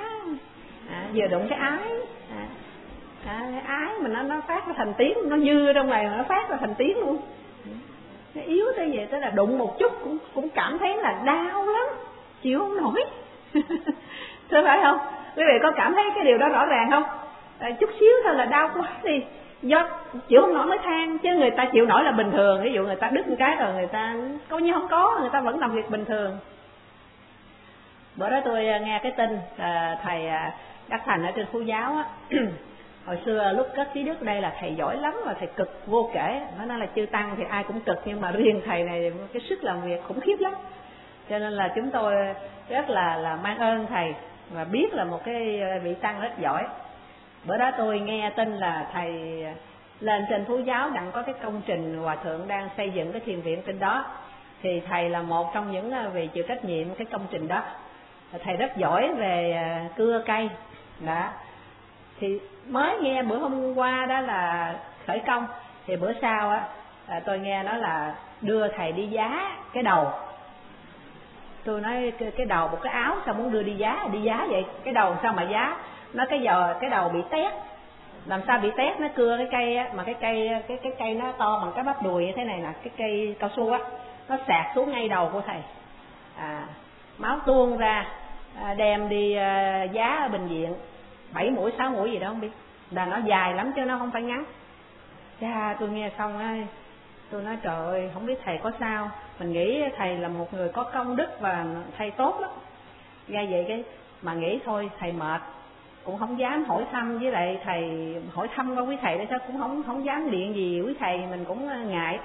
ái mà nó phát ra thành tiếng, nó như ở trong này mà nó phát ra thành tiếng luôn. Nó yếu tới vậy, tức là đụng một chút cũng cảm thấy là đau lắm, chịu không nổi. Thế phải không? Quý vị có cảm thấy cái điều đó rõ ràng không? Chút xíu thôi là đau quá đi, do chịu không nổi mới than, chứ người ta chịu nổi là bình thường. Ví dụ người ta đứt một cái rồi người ta coi như không có, người ta vẫn làm việc bình thường. Bữa đó tôi nghe cái tin thầy Đắc Thành ở trên Phú Giáo á. Hồi xưa lúc cất ký đức đây là thầy giỏi lắm, và thầy cực vô kể. Nó nói là chư tăng thì ai cũng cực, nhưng mà riêng thầy này cái sức làm việc khủng khiếp lắm. Cho nên là chúng tôi rất là mang ơn thầy, và biết là một cái vị tăng rất giỏi. Bữa đó tôi nghe tin là thầy lên trên Phú Giáo đặng có cái công trình hòa thượng đang xây dựng cái thiền viện trên đó. thì thầy là một trong những vị chịu trách nhiệm cái công trình đó. Thầy rất giỏi về cưa cây đó. Thì mới nghe bữa hôm qua đó là khởi công, thì bữa sau á tôi nghe nói là đưa thầy đi giá cái đầu. Tôi nói cái đầu một cái áo sao muốn đưa đi giá vậy, cái đầu sao mà giá? Nó cái đầu bị tét. Làm sao bị tét? Nó cưa cái cây á, mà cái cây nó to bằng cái bắp đùi như thế này nè, cái cây cao su á, nó sạc xuống ngay đầu của thầy. Máu tuôn ra, đem đi giá ở bệnh viện 7 mũi 6 mũi gì đó không biết, là nó dài lắm chứ nó không phải ngắn. Tôi nghe xong á, tôi nói trời ơi, không biết thầy có sao. Mình nghĩ thầy là một người có công đức và thầy tốt lắm. Ra vậy cái mà nghĩ thôi thầy mệt, cũng không dám hỏi thăm, với lại thầy hỏi thăm qua quý thầy đó, sao cũng không dám điện gì quý thầy, mình cũng ngại.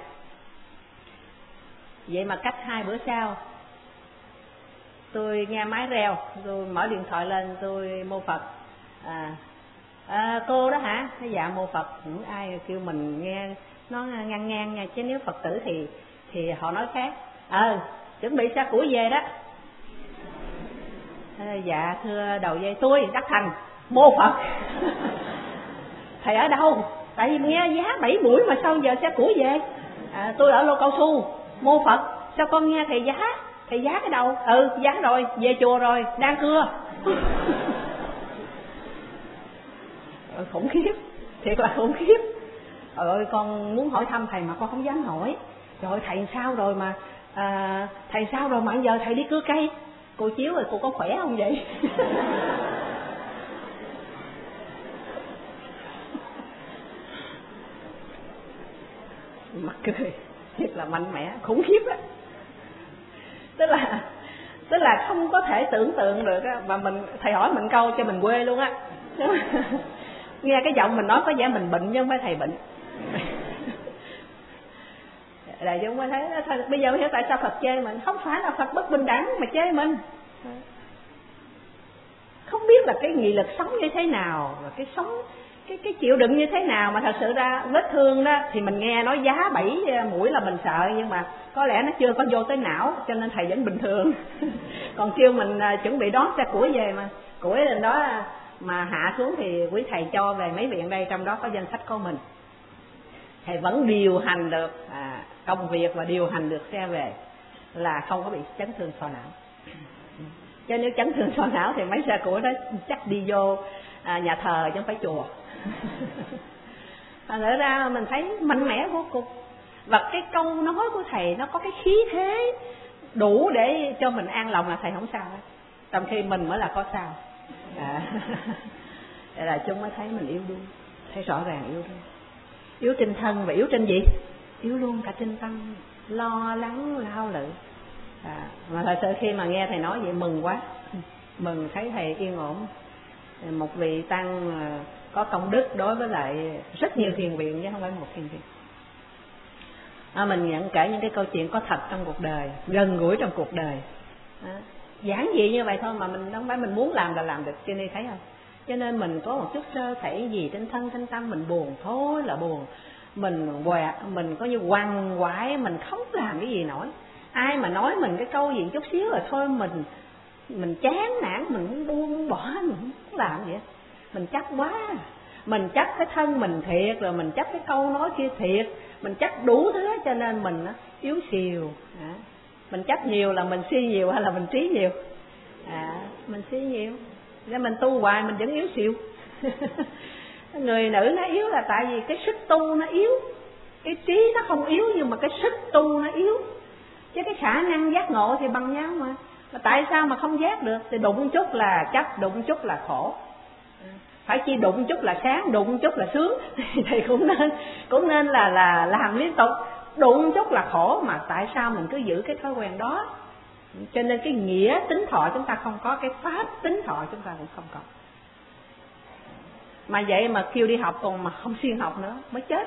Vậy mà cách 2 bữa sau, tôi nghe máy reo, tôi mở điện thoại lên, tôi mô Phật. Cô đó hả? Dạ mô Phật. Ai kêu mình nghe nó ngang nha, chứ nếu Phật tử thì họ nói khác. Chuẩn bị xe củi về đó. Dạ thưa đầu dây, tôi Đắc Thành mô Phật. Thầy ở đâu? Tại vì nghe giá 7 mũi mà sao giờ xe củi về? Tôi ở Lô Cao Su mô Phật. Sao con nghe thầy giá cái đầu? Giá rồi, về chùa rồi, đang cưa. Khủng khiếp, thiệt là khủng khiếp. Ơi con muốn hỏi thăm thầy mà con không dám hỏi. Trời ơi, thầy sao rồi mà giờ thầy đi cưa cây? Cô Chiếu rồi, cô có khỏe không vậy? Mắc cười, thiệt là mạnh mẽ, khủng khiếp á. Tức là không có thể tưởng tượng được á, mà thầy hỏi mình câu cho mình quê luôn á. Nghe cái giọng mình nói có vẻ mình bệnh chứ không phải thầy bệnh. Đại chúng mới thấy bây giờ mới hiểu tại sao Phật chê mình. Không phải là Phật bất bình đẳng mà chê mình. Không biết là cái nghị lực sống như thế nào, và cái sống cái chịu đựng như thế nào, mà thật sự ra vết thương đó thì mình nghe nói giá 7 mũi là mình sợ, nhưng mà có lẽ nó chưa có vô tới não, cho nên thầy vẫn bình thường. Còn kêu mình chuẩn bị đón xe củi về, mà củi lên đó mà hạ xuống thì quý thầy cho về mấy viện đây, trong đó có danh sách của mình. Thầy vẫn điều hành được công việc và điều hành được xe về, là không có bị chấn thương sọ não. Chứ nếu chấn thương sọ não thì mấy xe củi đó chắc đi vô nhà thờ chứ không phải chùa. Thật ra mình thấy mạnh mẽ vô cùng. Và cái câu nói của thầy nó có cái khí thế đủ để cho mình an lòng là thầy không sao hết, trong khi mình mới là có sao. Vậy là chúng mới thấy mình yếu đuối, thấy rõ ràng yếu đuối. Yếu trên thân và yếu trên gì? Yếu luôn cả trên tâm, lo lắng lao lự. Mà thật sự khi mà nghe thầy nói vậy mừng quá, mừng thấy thầy yên ổn. Một vị tăng có công đức đối với lại rất nhiều thiền viện chứ không phải một thiền viện. Mình nhận kể những cái câu chuyện có thật trong cuộc đời, gần gũi trong cuộc đời. Giản dị như vậy thôi mà mình không phải mình muốn làm là làm được, cho nên thấy không? Cho nên mình có một chút sơ sẩy gì trên thân trên tâm mình buồn thôi là buồn, mình quẹt, mình có như quằn quại, mình không làm cái gì nổi. Ai mà nói mình cái câu gì chút xíu rồi thôi mình chán nản, mình muốn buông bỏ, mình không làm gì hết. Mình chấp quá, mình chấp cái thân mình thiệt, rồi mình chấp cái câu nói kia thiệt, mình chấp đủ thứ, cho nên mình yếu xìu. Mình chấp nhiều là mình suy nhiều hay là mình trí nhiều? Mình suy nhiều, nên mình tu hoài mình vẫn yếu xìu. Người nữ nó yếu là tại vì cái sức tu nó yếu, cái trí nó không yếu, nhưng mà cái sức tu nó yếu. Chứ cái khả năng giác ngộ thì bằng nhau mà tại sao mà không giác được? Thì đụng chút là chấp, đụng chút là khổ. Phải chi đụng chút là sáng, đụng chút là sướng. Thì cũng nên là làm liên tục. Đụng chút là khổ, mà tại sao mình cứ giữ cái thói quen đó? Cho nên cái nghĩa tính thọ chúng ta không có, cái pháp tính thọ chúng ta cũng không có. Mà vậy mà kêu đi học còn mà không siêng học nữa mới chết.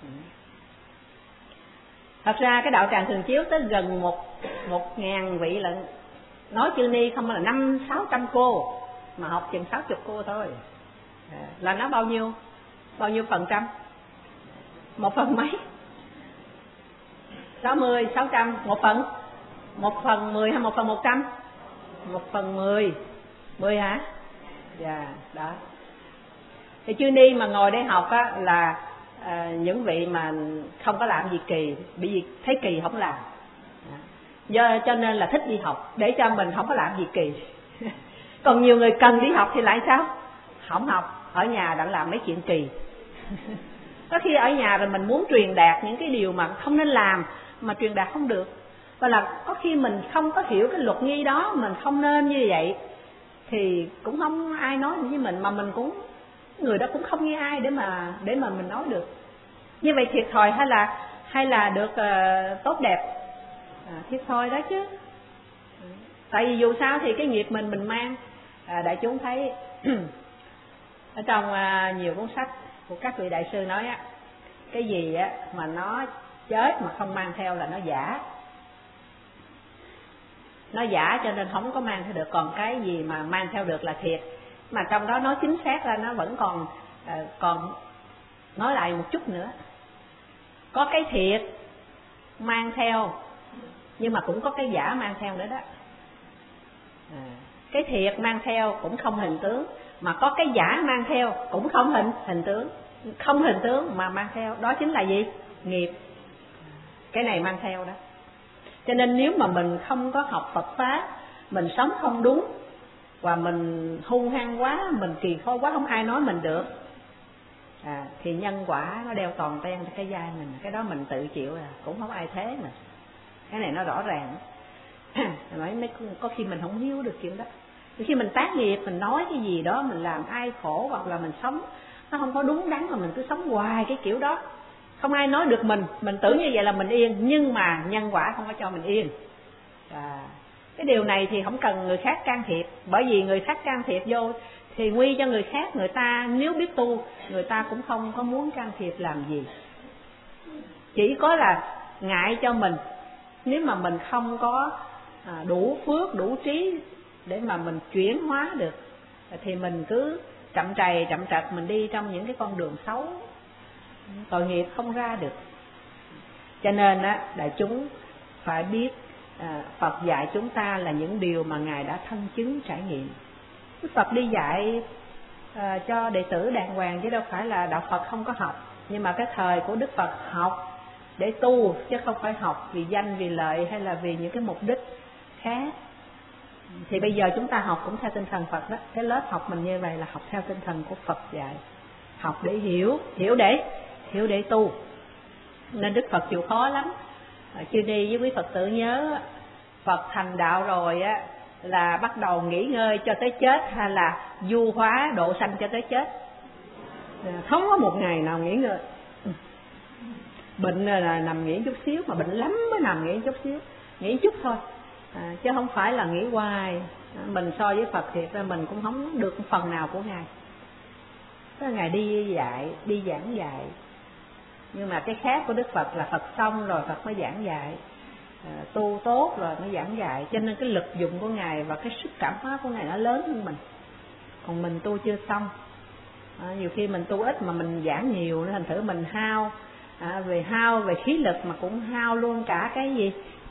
Thật ra cái đạo tràng Thường Chiếu tới gần 1.000 vị lận. Nói chư ni không là 500-600 cô, mà học chừng 60 cô thôi. Là nó bao nhiêu phần trăm? 1 phần mấy. 60, 600, 1/10 hay 1/100? 1/10. 10 hả? Dạ, đó. Thì chư ni mà ngồi để học á, là những vị mà không có làm gì kỳ, bởi vì thấy kỳ không làm. Do cho nên là thích đi học để cho mình không có làm gì kỳ. Còn nhiều người cần đi học thì lại sao? Không học, ở nhà đã làm mấy chuyện kỳ. Có khi ở nhà rồi mình muốn truyền đạt những cái điều mà không nên làm mà truyền đạt không được. Và là có khi mình không có hiểu cái luật nghi đó, mình không nên như vậy thì cũng không ai nói với mình, mà mình cũng, người đó cũng không nghe ai để mà mình nói được. Như vậy thiệt thòi hay là được tốt đẹp? Thiệt thòi đó chứ. Tại vì dù sao thì cái nghiệp mình mang. Đại chúng thấy ở trong nhiều cuốn sách của các vị đại sư nói á, cái gì á mà nó chết mà không mang theo là nó giả. Nó giả cho nên không có mang theo được, còn cái gì mà mang theo được là thiệt. Mà trong đó nói chính xác ra nó vẫn còn nói lại một chút nữa. Có cái thiệt mang theo, nhưng mà cũng có cái giả mang theo nữa đó. Cái thiệt mang theo cũng không hình tướng, mà có cái giả mang theo cũng không hình tướng. Không hình tướng mà mang theo, đó chính là gì? Nghiệp. Cái này mang theo đó. Cho nên nếu mà mình không có học Phật Pháp, mình sống không đúng, và mình hung hăng quá, mình kỳ khôi quá, không ai nói mình được, thì nhân quả nó đeo toàn ten cái vai mình. Cái đó mình tự chịu là cũng không ai thế mà. Cái này nó rõ ràng. Có khi mình không hiểu được chuyện đó. Khi mình tác nghiệp, mình nói cái gì đó, mình làm ai khổ, hoặc là mình sống nó không có đúng đắn, mà mình cứ sống hoài cái kiểu đó, không ai nói được mình tưởng như vậy là mình yên, nhưng mà nhân quả không có cho mình yên. Cái điều này thì không cần người khác can thiệp, bởi vì người khác can thiệp vô thì nguy cho người khác. Người ta nếu biết tu, người ta cũng không có muốn can thiệp làm gì, chỉ có là ngại cho mình. Nếu mà mình không có đủ phước, đủ trí để mà mình chuyển hóa được, thì mình cứ chậm trật mình đi trong những cái con đường xấu, tội nghiệp không ra được. Cho nên á, đại chúng phải biết Phật dạy chúng ta là những điều mà Ngài đã thân chứng trải nghiệm. Đức Phật đi dạy cho đệ tử đàng hoàng, chứ đâu phải là đạo Phật không có học. Nhưng mà cái thời của Đức Phật học để tu, chứ không phải học vì danh, vì lợi, hay là vì những cái mục đích khác. Thì bây giờ chúng ta học cũng theo tinh thần Phật đó. Cái lớp học mình như vậy là học theo tinh thần của Phật dạy, học để hiểu để tu. Nên Đức Phật chịu khó lắm. Chư ni với quý Phật tử nhớ, Phật thành đạo rồi á là bắt đầu nghỉ ngơi cho tới chết, hay là du hóa độ sanh cho tới chết. Không có một ngày nào nghỉ ngơi. Bệnh là nằm nghỉ chút xíu, mà bệnh lắm mới nằm nghỉ chút xíu, nghỉ chút thôi, chứ không phải là nghỉ hoài. Mình so với Phật thì mình cũng không được phần nào của Ngài. Thế Ngài đi dạy, đi giảng dạy. Nhưng mà cái khác của Đức Phật là Phật xong rồi Phật mới giảng dạy, tu tốt rồi mới giảng dạy. Cho nên cái lực dụng của Ngài và cái sức cảm hóa của Ngài nó lớn hơn mình. Còn mình tu chưa xong, nhiều khi mình tu ít mà mình giảng nhiều, nên thành thử mình hao về khí lực, mà cũng hao luôn cả cái gì,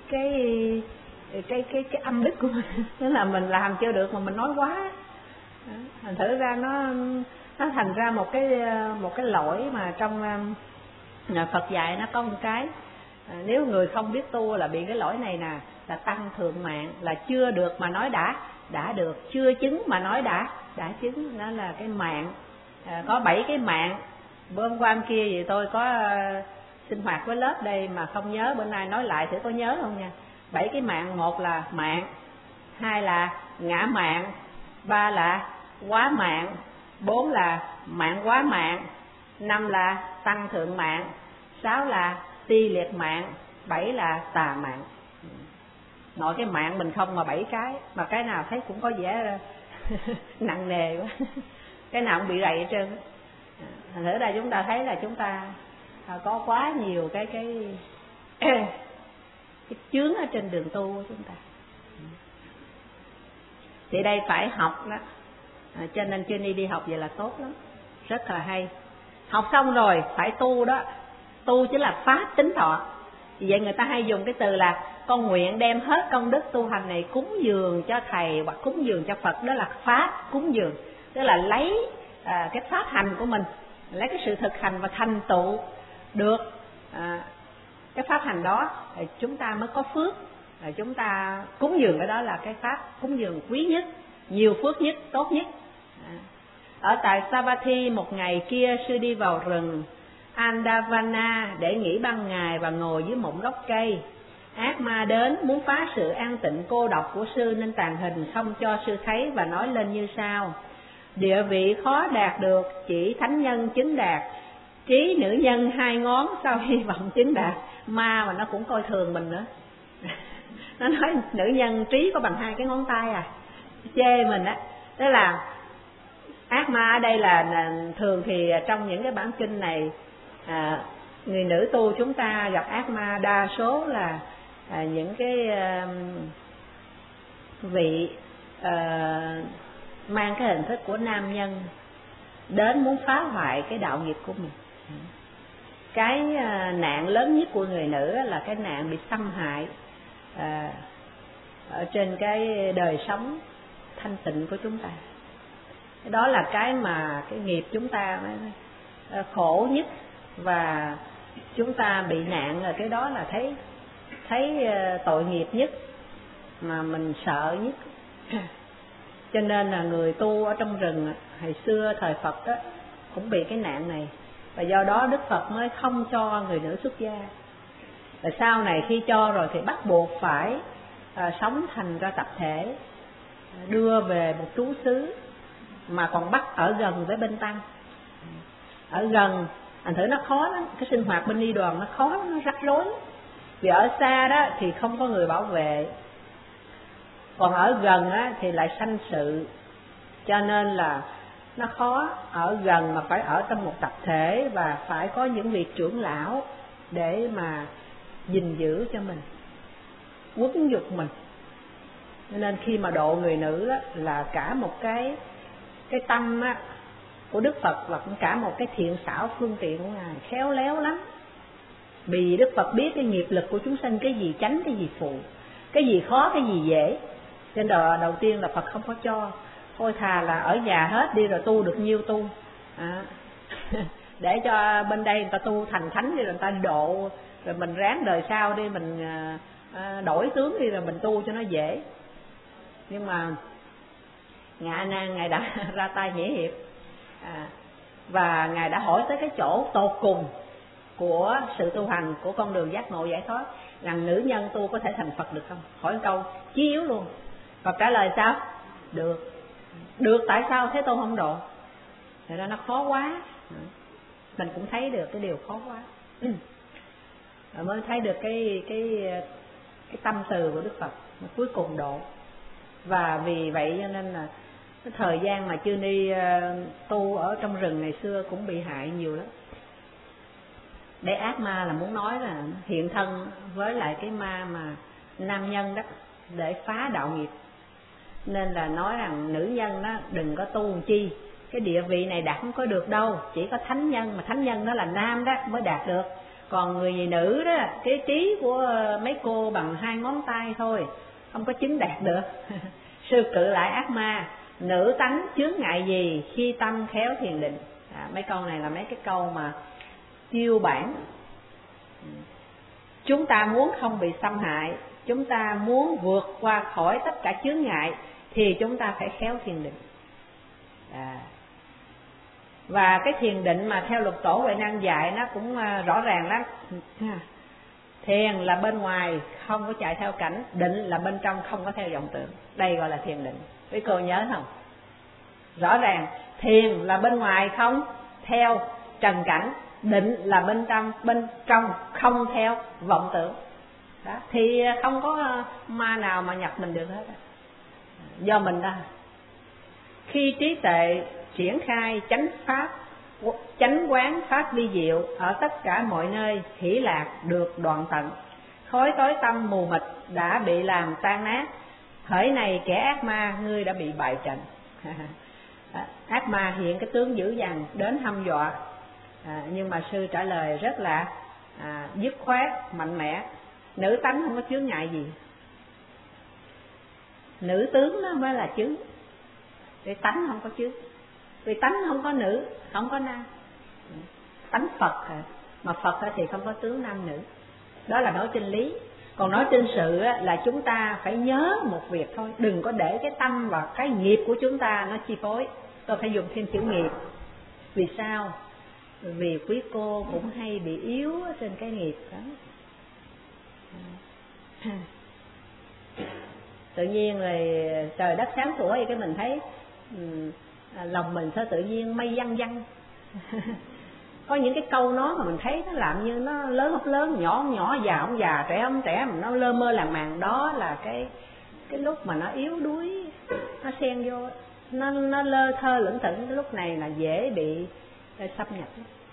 cái âm đức của mình. Tức là mình làm chưa được mà mình nói quá, thành thử ra nó thành ra một cái lỗi mà trong Phật dạy nó có một cái, nếu người không biết tu là bị cái lỗi này nè, là tăng thượng mạng, là chưa được mà nói đã được, chưa chứng mà nói đã chứng. Đó là cái mạng, có 7 cái mạng. Bữa hôm qua hôm kia vậy tôi có sinh hoạt với lớp đây mà không nhớ, bữa nay nói lại thử có nhớ không nha. 7 cái mạng: 1 là mạng, 2 là ngã mạng, 3 là quá mạng, 4 là mạng quá mạng, 5 là tăng thượng mạng, 6 là ti liệt mạng, 7 là tà mạng. Nội cái mạng mình không mà 7 cái, mà cái nào thấy cũng có vẻ nặng nề quá, cái nào cũng bị rầy hết trơn. Thành thử ra chúng ta thấy là chúng ta có quá nhiều cái chướng ở trên đường tu của chúng ta. Thì đây phải học đó. Cho nên chư ni đi học vậy là tốt lắm, rất là hay. Học xong rồi phải tu đó. Tu chính là pháp tính thọ. Vì vậy người ta hay dùng cái từ là con nguyện đem hết công đức tu hành này cúng dường cho thầy hoặc cúng dường cho Phật, đó là pháp cúng dường. Tức là lấy cái pháp hành của mình, lấy cái sự thực hành và thành tựu được cái pháp hành đó thì chúng ta mới có phước. Chúng ta cúng dường cái đó là cái pháp cúng dường quý nhất, nhiều phước nhất, tốt nhất. Ở tại Savatthi, một ngày kia sư đi vào rừng Andavana để nghỉ ban ngày và ngồi dưới một gốc cây. Ác ma đến muốn phá sự an tịnh cô độc của sư nên tàng hình không cho sư thấy và nói lên như sau: địa vị khó đạt được, chỉ thánh nhân chứng đạt, trí nữ nhân 2 ngón sao hy vọng chứng đạt. Ma mà nó cũng coi thường mình nữa. Nó nói nữ nhân trí có bằng 2 cái ngón tay à, chê mình á. Tức là ác ma ở đây là thường thì trong những cái bản kinh này, người nữ tu chúng ta gặp ác ma đa số là những cái vị mang cái hình thức của nam nhân đến muốn phá hoại cái đạo nghiệp của mình. Cái nạn lớn nhất của người nữ là cái nạn bị xâm hại ở trên cái đời sống thanh tịnh của chúng ta. Đó là cái mà cái nghiệp chúng ta khổ nhất, và chúng ta bị nạn rồi, cái đó là thấy tội nghiệp nhất mà mình sợ nhất. Cho nên là người tu ở trong rừng hồi xưa thời Phật đó cũng bị cái nạn này, và do đó Đức Phật mới không cho người nữ xuất gia. Và sau này khi cho rồi thì bắt buộc phải sống thành ra tập thể, đưa về một trú xứ, mà còn bắt ở gần với bên tăng. Ở gần thành thử nó khó lắm, cái sinh hoạt bên ni đoàn nó khó lắm, nó rắc rối. Vì ở xa đó thì không có người bảo vệ, còn ở gần á thì lại sanh sự, cho nên là nó khó. Ở gần mà phải ở trong một tập thể, và phải có những vị trưởng lão để mà gìn giữ cho mình, quấn dục mình. Cho nên khi mà độ người nữ á, là cả một cái tâm á, của Đức Phật, và cũng cả một cái thiện xảo phương tiện của Ngài khéo léo lắm. Vì Đức Phật biết cái nghiệp lực của chúng sanh, cái gì chánh, cái gì phụ, cái gì khó, cái gì dễ. Trên đầu tiên là Phật không có cho, thôi thà là ở nhà hết đi rồi tu được nhiêu tu, để cho bên đây người ta tu thành thánh đi rồi người ta độ, rồi mình ráng đời sau đi mình đổi tướng đi rồi mình tu cho nó dễ. Nhưng mà Ngài đã ra tay nghĩa hiệp, và Ngài đã hỏi tới cái chỗ tột cùng của sự tu hành, của con đường giác ngộ giải thoát, rằng nữ nhân tu có thể thành Phật được không? Hỏi một câu chí yếu luôn. Phật trả lời sao? Được. Được tại sao Thế Tôn không độ? Thật ra nó khó quá. Mình cũng thấy được cái điều khó quá. Mới thấy được cái tâm từ của Đức Phật cuối cùng độ. Và vì vậy cho nên là cái thời gian mà Chư Ni tu ở trong rừng ngày xưa cũng bị hại nhiều lắm. Để ác ma là muốn nói là hiện thân với lại cái ma mà nam nhân đó để phá đạo nghiệp, nên là nói rằng nữ nhân đó đừng có tu chi, cái địa vị này đạt không có được đâu, chỉ có thánh nhân, mà thánh nhân đó là nam đó mới đạt được, còn người nữ đó cái trí của mấy cô bằng 2 ngón tay thôi, không có chứng đạt được. Sư cự lại ác ma: nữ tánh chướng ngại gì khi tâm khéo thiền định. Mấy câu này là mấy cái câu mà tiêu bản. Chúng ta muốn không bị xâm hại, chúng ta muốn vượt qua khỏi tất cả chướng ngại, thì chúng ta phải khéo thiền định. Và cái thiền định mà theo Lục Tổ Huệ Năng dạy nó cũng rõ ràng lắm. Thiền là bên ngoài không có chạy theo cảnh, định là bên trong không có theo vọng tưởng. Đây gọi là thiền định. Quý cô nhớ không? Rõ ràng thiền là bên ngoài không theo trần cảnh, định là bên trong không theo vọng tưởng. Đó, thì không có ma nào mà nhập mình được hết. Do mình đó. Khi trí tuệ triển khai chánh quán pháp vi diệu ở tất cả mọi nơi, hỷ lạc được đoạn tận, khói tối tâm mù mịt đã bị làm tan nát. Hỡi này kẻ ác ma, ngươi đã bị bại trận. Ác ma hiện cái tướng dữ dằn đến hăm dọa, nhưng mà sư trả lời rất là dứt khoát, mạnh mẽ. Nữ tánh không có chướng ngại gì, nữ tướng nó mới là chướng, vì tánh không có chướng, vì tánh không có nữ, không có nam, tánh Phật mà Phật thì không có tướng nam nữ. Đó là nói trên lý. Còn nói trên sự là chúng ta phải nhớ một việc thôi, đừng có để cái tâm và cái nghiệp của chúng ta nó chi phối. Tôi phải dùng thêm chữ nghiệp. Vì sao? Vì quý cô cũng hay bị yếu trên cái nghiệp đó. Tự nhiên rồi trời đất sáng sủa, cái mình thấy lòng mình sẽ tự nhiên mây văng văng. Có những cái câu nói mà mình thấy nó làm như nó lớn không lớn, nhỏ không nhỏ, già không già, trẻ không trẻ, mà nó lơ mơ làng màng. Đó là cái lúc mà nó yếu đuối, nó xen vô, nó lơ thơ lững thững. Cái lúc này là dễ bị xâm nhập.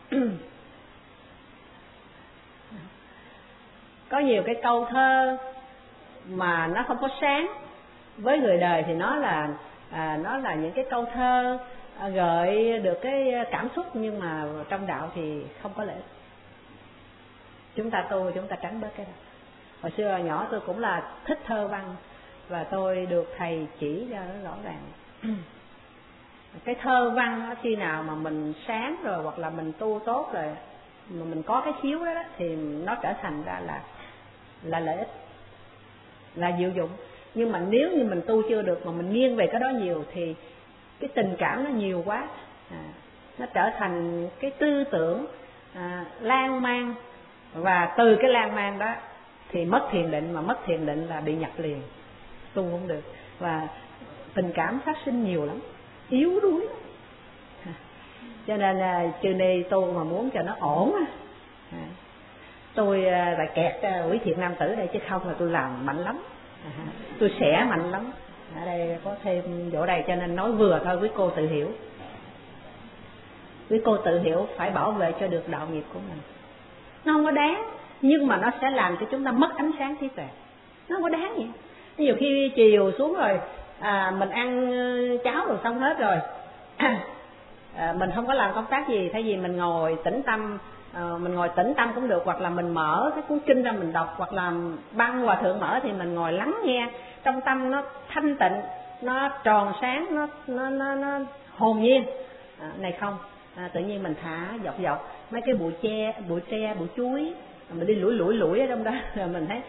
Có nhiều cái câu thơ mà nó không có sáng, với người đời thì nó là những cái câu thơ gợi được cái cảm xúc, nhưng mà trong đạo thì không có lợi. Chúng ta tu, chúng ta tránh bớt cái đó. Hồi xưa nhỏ tôi cũng là thích thơ văn, và tôi được thầy chỉ ra nó rõ ràng. Cái thơ văn khi nào mà mình sáng rồi, hoặc là mình tu tốt rồi, mà mình có cái khiếu đó, thì nó trở thành ra là lợi ích, là diệu dụng. Nhưng mà nếu như mình tu chưa được mà mình nghiêng về cái đó nhiều, thì cái tình cảm nó nhiều quá, nó trở thành cái tư tưởng lan man, và từ cái lan man đó thì mất thiền định, mà mất thiền định là bị nhập liền, tu không được, và tình cảm phát sinh nhiều lắm, yếu đuối. Cho nên trừ ni tu mà muốn cho nó ổn, tôi lại kẹt Quý Thiện Nam Tử đây, chứ không là tôi làm mạnh lắm, tôi sẽ mạnh lắm. Ở đây có thêm chỗ đây, cho nên nói vừa thôi, quý cô tự hiểu. Quý cô tự hiểu phải bảo vệ cho được đạo nghiệp của mình. Nó không có đáng, nhưng mà nó sẽ làm cho chúng ta mất ánh sáng trí tuệ. Nó không có đáng vậy. Nhiều khi chiều xuống rồi, mình ăn cháo rồi xong hết rồi, mình không có làm công tác gì, thay vì mình ngồi tĩnh tâm, mình ngồi tĩnh tâm cũng được, hoặc là mình mở cái cuốn kinh ra mình đọc, hoặc là băng hòa thượng mở thì mình ngồi lắng nghe, trong tâm nó thanh tịnh, nó tròn sáng, nó hồn nhiên. Này không, tự nhiên mình thả dọc mấy cái bụi tre, bụi chuối, mình đi lủi ở trong đó, rồi mình thấy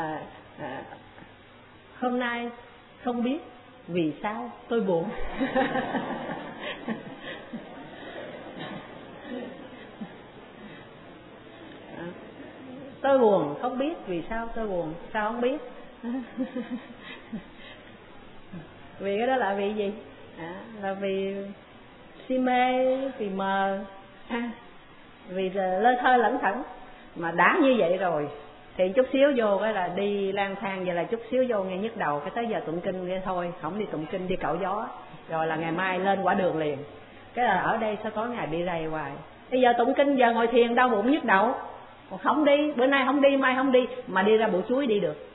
hôm nay không biết vì sao tôi buồn. Tôi buồn, không biết vì sao tôi buồn, sao không biết. Vì cái đó là vì gì? Là vì si mê, vì mờ, vì lơ thơ lẩn thẩn. Mà đã như vậy rồi thì chút xíu vô cái là đi lang thang, vậy là chút xíu vô nghe nhức đầu, cái tới giờ tụng kinh nghe thôi, không đi tụng kinh, đi cạo gió, rồi là ngày mai lên quả đường liền. Cái là ở đây sao có ngày bị rầy hoài. Bây giờ tụng kinh, giờ ngồi thiền đau bụng nhức đầu, còn không đi, bữa nay không đi, mai không đi, mà đi ra bụi chuối đi được.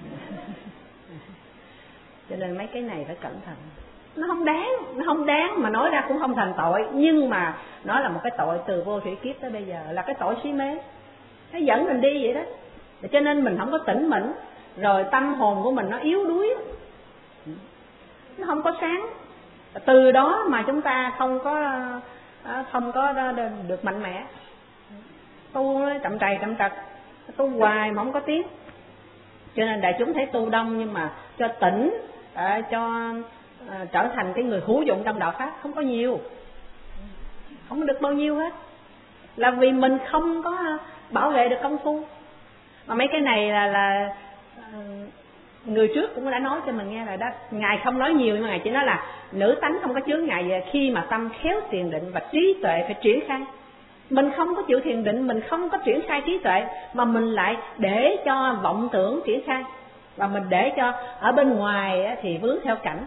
Cho nên mấy cái này phải cẩn thận. Nó không đáng mà nói ra cũng không thành tội, nhưng mà nó là một cái tội từ vô thủy kiếp tới bây giờ, là cái tội si mê, nó dẫn mình đi vậy đó. Cho nên mình không có tỉnh mẫn, rồi tâm hồn của mình nó yếu đuối, nó không có sáng. Từ đó mà chúng ta không có được mạnh mẽ. Tu chậm trật, tu hoài mà không có tiếng. Cho nên đại chúng thấy tu đông, nhưng mà cho tỉnh, cho trở thành cái người hữu dụng trong đạo pháp không có nhiều, không được bao nhiêu hết, là vì mình không có bảo vệ được công phu. Mà mấy cái này là người trước cũng đã nói cho mình nghe rồi đó. Ngài không nói nhiều, nhưng mà Ngài chỉ nói là nữ tánh không có chướng ngại về khi mà tâm khéo thiền định và trí tuệ phải triển khai. Mình không có chịu thiền định, mình không có triển khai trí tuệ, mà mình lại để cho vọng tưởng triển khai, và mình để cho ở bên ngoài thì vướng theo cảnh.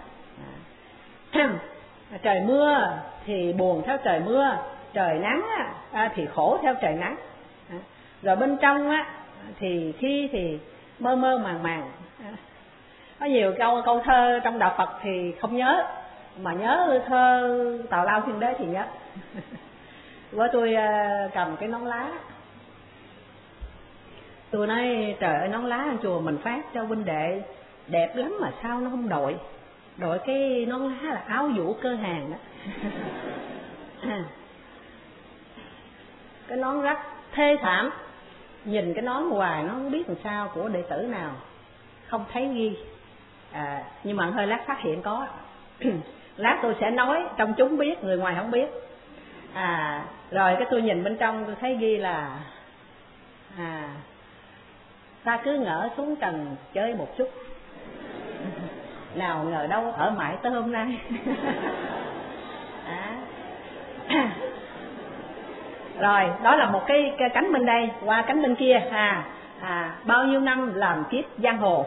Trời mưa thì buồn theo trời mưa, trời nắng thì khổ theo trời nắng. Rồi bên trong thì khi thì mơ màng. Có nhiều câu thơ trong đạo Phật thì không nhớ, mà nhớ thơ Tào Lao Thiên Đế thì nhớ. Bữa tôi cầm cái nón lá, Tôi nói trời ơi, nón lá ở chùa mình phát cho huynh đệ đẹp lắm mà sao nó không đội cái nón lá là áo vũ cơ hàng đó. Cái nón rất thê thảm, nhìn cái nón hoài nó không biết làm sao, của đệ tử nào không thấy ghi. Nhưng mà hơi lát phát hiện có. Lát tôi sẽ nói trong chúng biết, người ngoài không biết. Rồi cái tôi nhìn bên trong tôi thấy ghi là ta cứ ngỡ xuống trần chơi một chút, nào ngờ đâu ở mãi tới hôm nay. Rồi đó là một cái cánh bên đây, qua cánh bên kia. Bao nhiêu năm làm kiếp giang hồ.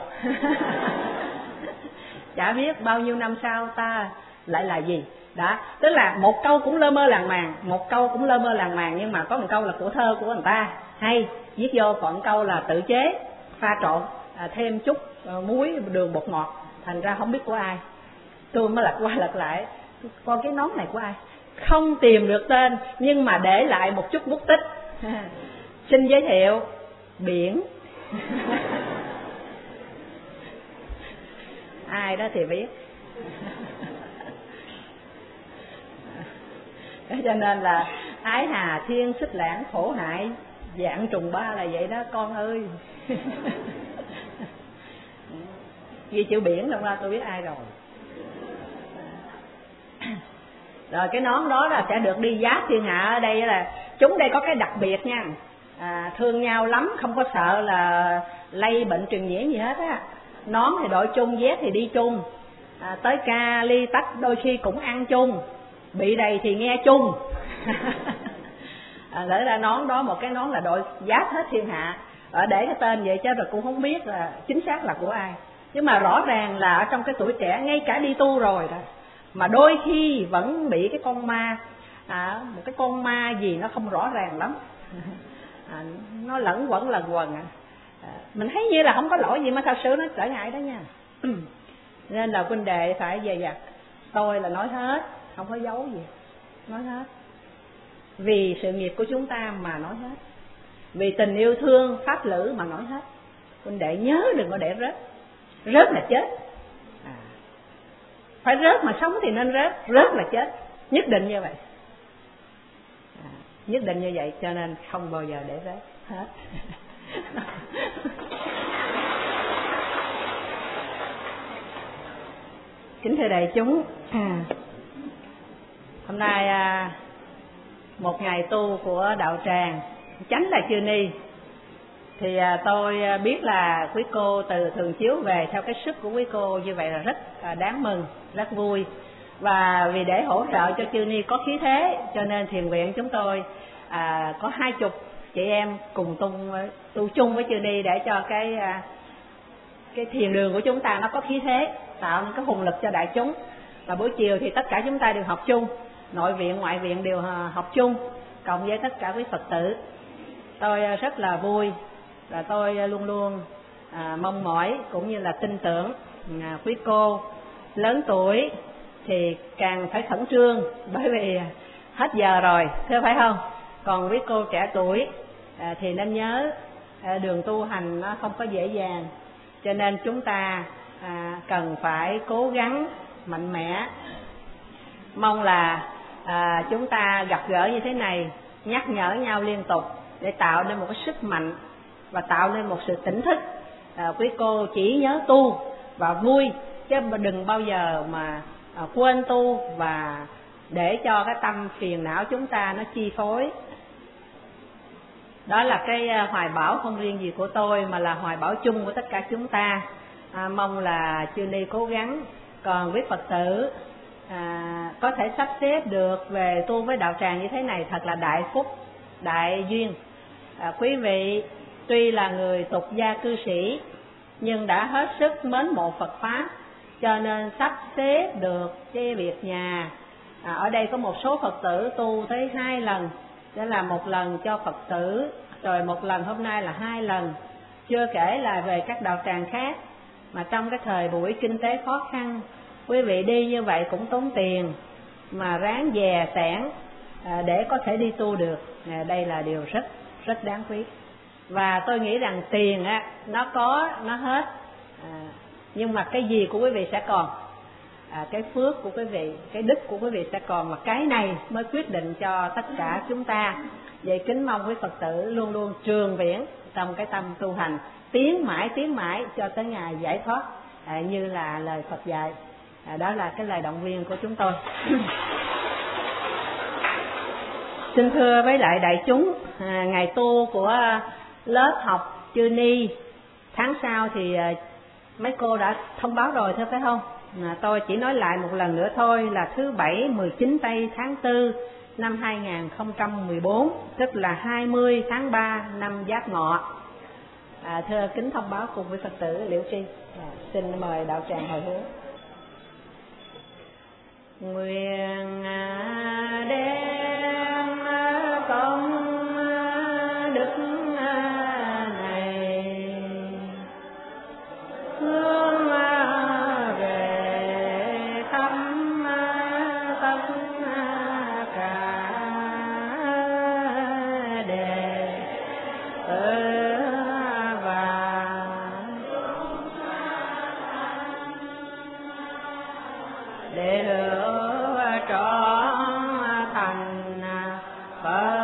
Chả biết bao nhiêu năm sau ta lại là gì. Đó, tức là một câu cũng lơ mơ làng màng, nhưng mà có một câu là của thơ của người ta hay viết vô, còn câu là tự chế pha trộn, thêm chút muối đường bột ngọt, thành ra không biết của ai. Tôi mới lật qua lật lại, con cái nón này của ai không tìm được tên, nhưng mà để lại một chút bút tích. Xin giới thiệu Biển. Ai đó thì biết. Cho nên là ái hà thiên xích lãng, khổ hại dạng trùng ba là vậy đó con ơi. Ghi chữ Biển đâu ra tôi biết ai rồi. Rồi cái nón đó là sẽ được đi giáp thiên hạ. Ở đây là chúng đây có cái đặc biệt nha, thương nhau lắm, không có sợ là lây bệnh truyền nhiễm gì hết á. Nón thì đội chung, dép thì đi chung, tới ca ly tách đôi khi cũng ăn chung, bị đầy thì nghe chung. Để ra nón đó, một cái nón là đội giáp hết thiên hạ. Để cái tên vậy chứ rồi cũng không biết là chính xác là của ai. Nhưng mà rõ ràng là ở trong cái tuổi trẻ, ngay cả đi tu rồi đó, mà đôi khi vẫn bị cái con ma, một cái con ma gì nó không rõ ràng lắm. Nó lẫn quẩn lần quần. Mình thấy như là không có lỗi gì mà thật sự nó trở ngại đó nha. Nên là huynh đệ phải dè dặt. Tôi là nói hết, không có giấu gì, nói hết. Vì sự nghiệp của chúng ta mà nói hết, vì tình yêu thương pháp lữ mà nói hết. Huynh đệ nhớ đừng có để rớt, rớt là chết. Phải rớt mà sống thì nên rớt, rớt là chết, nhất định như vậy. Nhất định như vậy, cho nên không bao giờ để rớt hết. Kính thưa đại chúng, hôm nay một ngày tu của đạo tràng Chánh Đài Chư Ni, thì tôi biết là quý cô từ Thường Chiếu về theo cái sức của quý cô như vậy là rất đáng mừng, rất vui. Và vì để hỗ trợ cho Chư Ni có khí thế, cho nên thiền viện chúng tôi có 20 chị em cùng tu chung với Chư Ni để cho cái thiền đường của chúng ta nó có khí thế, tạo nên cái hùng lực cho đại chúng. Và buổi chiều thì tất cả chúng ta đều học chung, nội viện ngoại viện đều học chung, cộng với tất cả quý Phật tử. Tôi rất là vui, và tôi luôn luôn mong mỏi cũng như là tin tưởng quý cô lớn tuổi thì càng phải khẩn trương, bởi vì hết giờ rồi, thưa phải không? Còn quý cô trẻ tuổi thì nên nhớ đường tu hành nó không có dễ dàng, cho nên chúng ta cần phải cố gắng mạnh mẽ. Mong là chúng ta gặp gỡ như thế này, nhắc nhở nhau liên tục để tạo nên một cái sức mạnh và tạo nên một sự tỉnh thức. Quý cô chỉ nhớ tu và vui, chứ đừng bao giờ mà quên tu và để cho cái tâm phiền não chúng ta nó chi phối. Đó là cái hoài bão không riêng gì của tôi, mà là hoài bão chung của tất cả chúng ta. Mong là Chư Ni cố gắng. Còn với Phật tử có thể sắp xếp được về tu với đạo tràng như thế này thật là đại phúc, đại duyên. Quý vị tuy là người tục gia cư sĩ nhưng đã hết sức mến mộ Phật Pháp, cho nên sắp xếp được cái việc nhà. Ở đây có một số Phật tử tu tới 2 lần, đó là một lần cho Phật tử, rồi một lần hôm nay là 2 lần. Chưa kể là về các đạo tràng khác, mà trong cái thời buổi kinh tế khó khăn, quý vị đi như vậy cũng tốn tiền, mà ráng dè sẻn để có thể đi tu được. Đây là điều rất rất đáng quý. Và tôi nghĩ rằng tiền á, nó có, nó hết, nhưng mà cái gì của quý vị sẽ còn, cái phước của quý vị, cái đức của quý vị sẽ còn, mà cái này mới quyết định cho tất cả chúng ta. Vậy kính mong quý Phật tử luôn luôn trường viễn trong cái tâm tu hành, tiến mãi cho tới ngày giải thoát, như là lời Phật dạy. Đó là cái lời động viên của chúng tôi. Xin thưa với lại đại chúng, ngày tu của lớp học Chư Ni tháng sau thì mấy cô đã thông báo rồi thôi phải không? Tôi chỉ nói lại một lần nữa thôi, là thứ Bảy 19 tây tháng 4 năm 2014, tức là 20 tháng 3 năm Giáp Ngọ. Thưa kính thông báo cùng với Phật tử Liễu Tri. Xin mời đạo tràng hồi hướng. Nguyện đem công đức này hướng về khắp tất cả đệ tử và để lửa trọn thành Phật.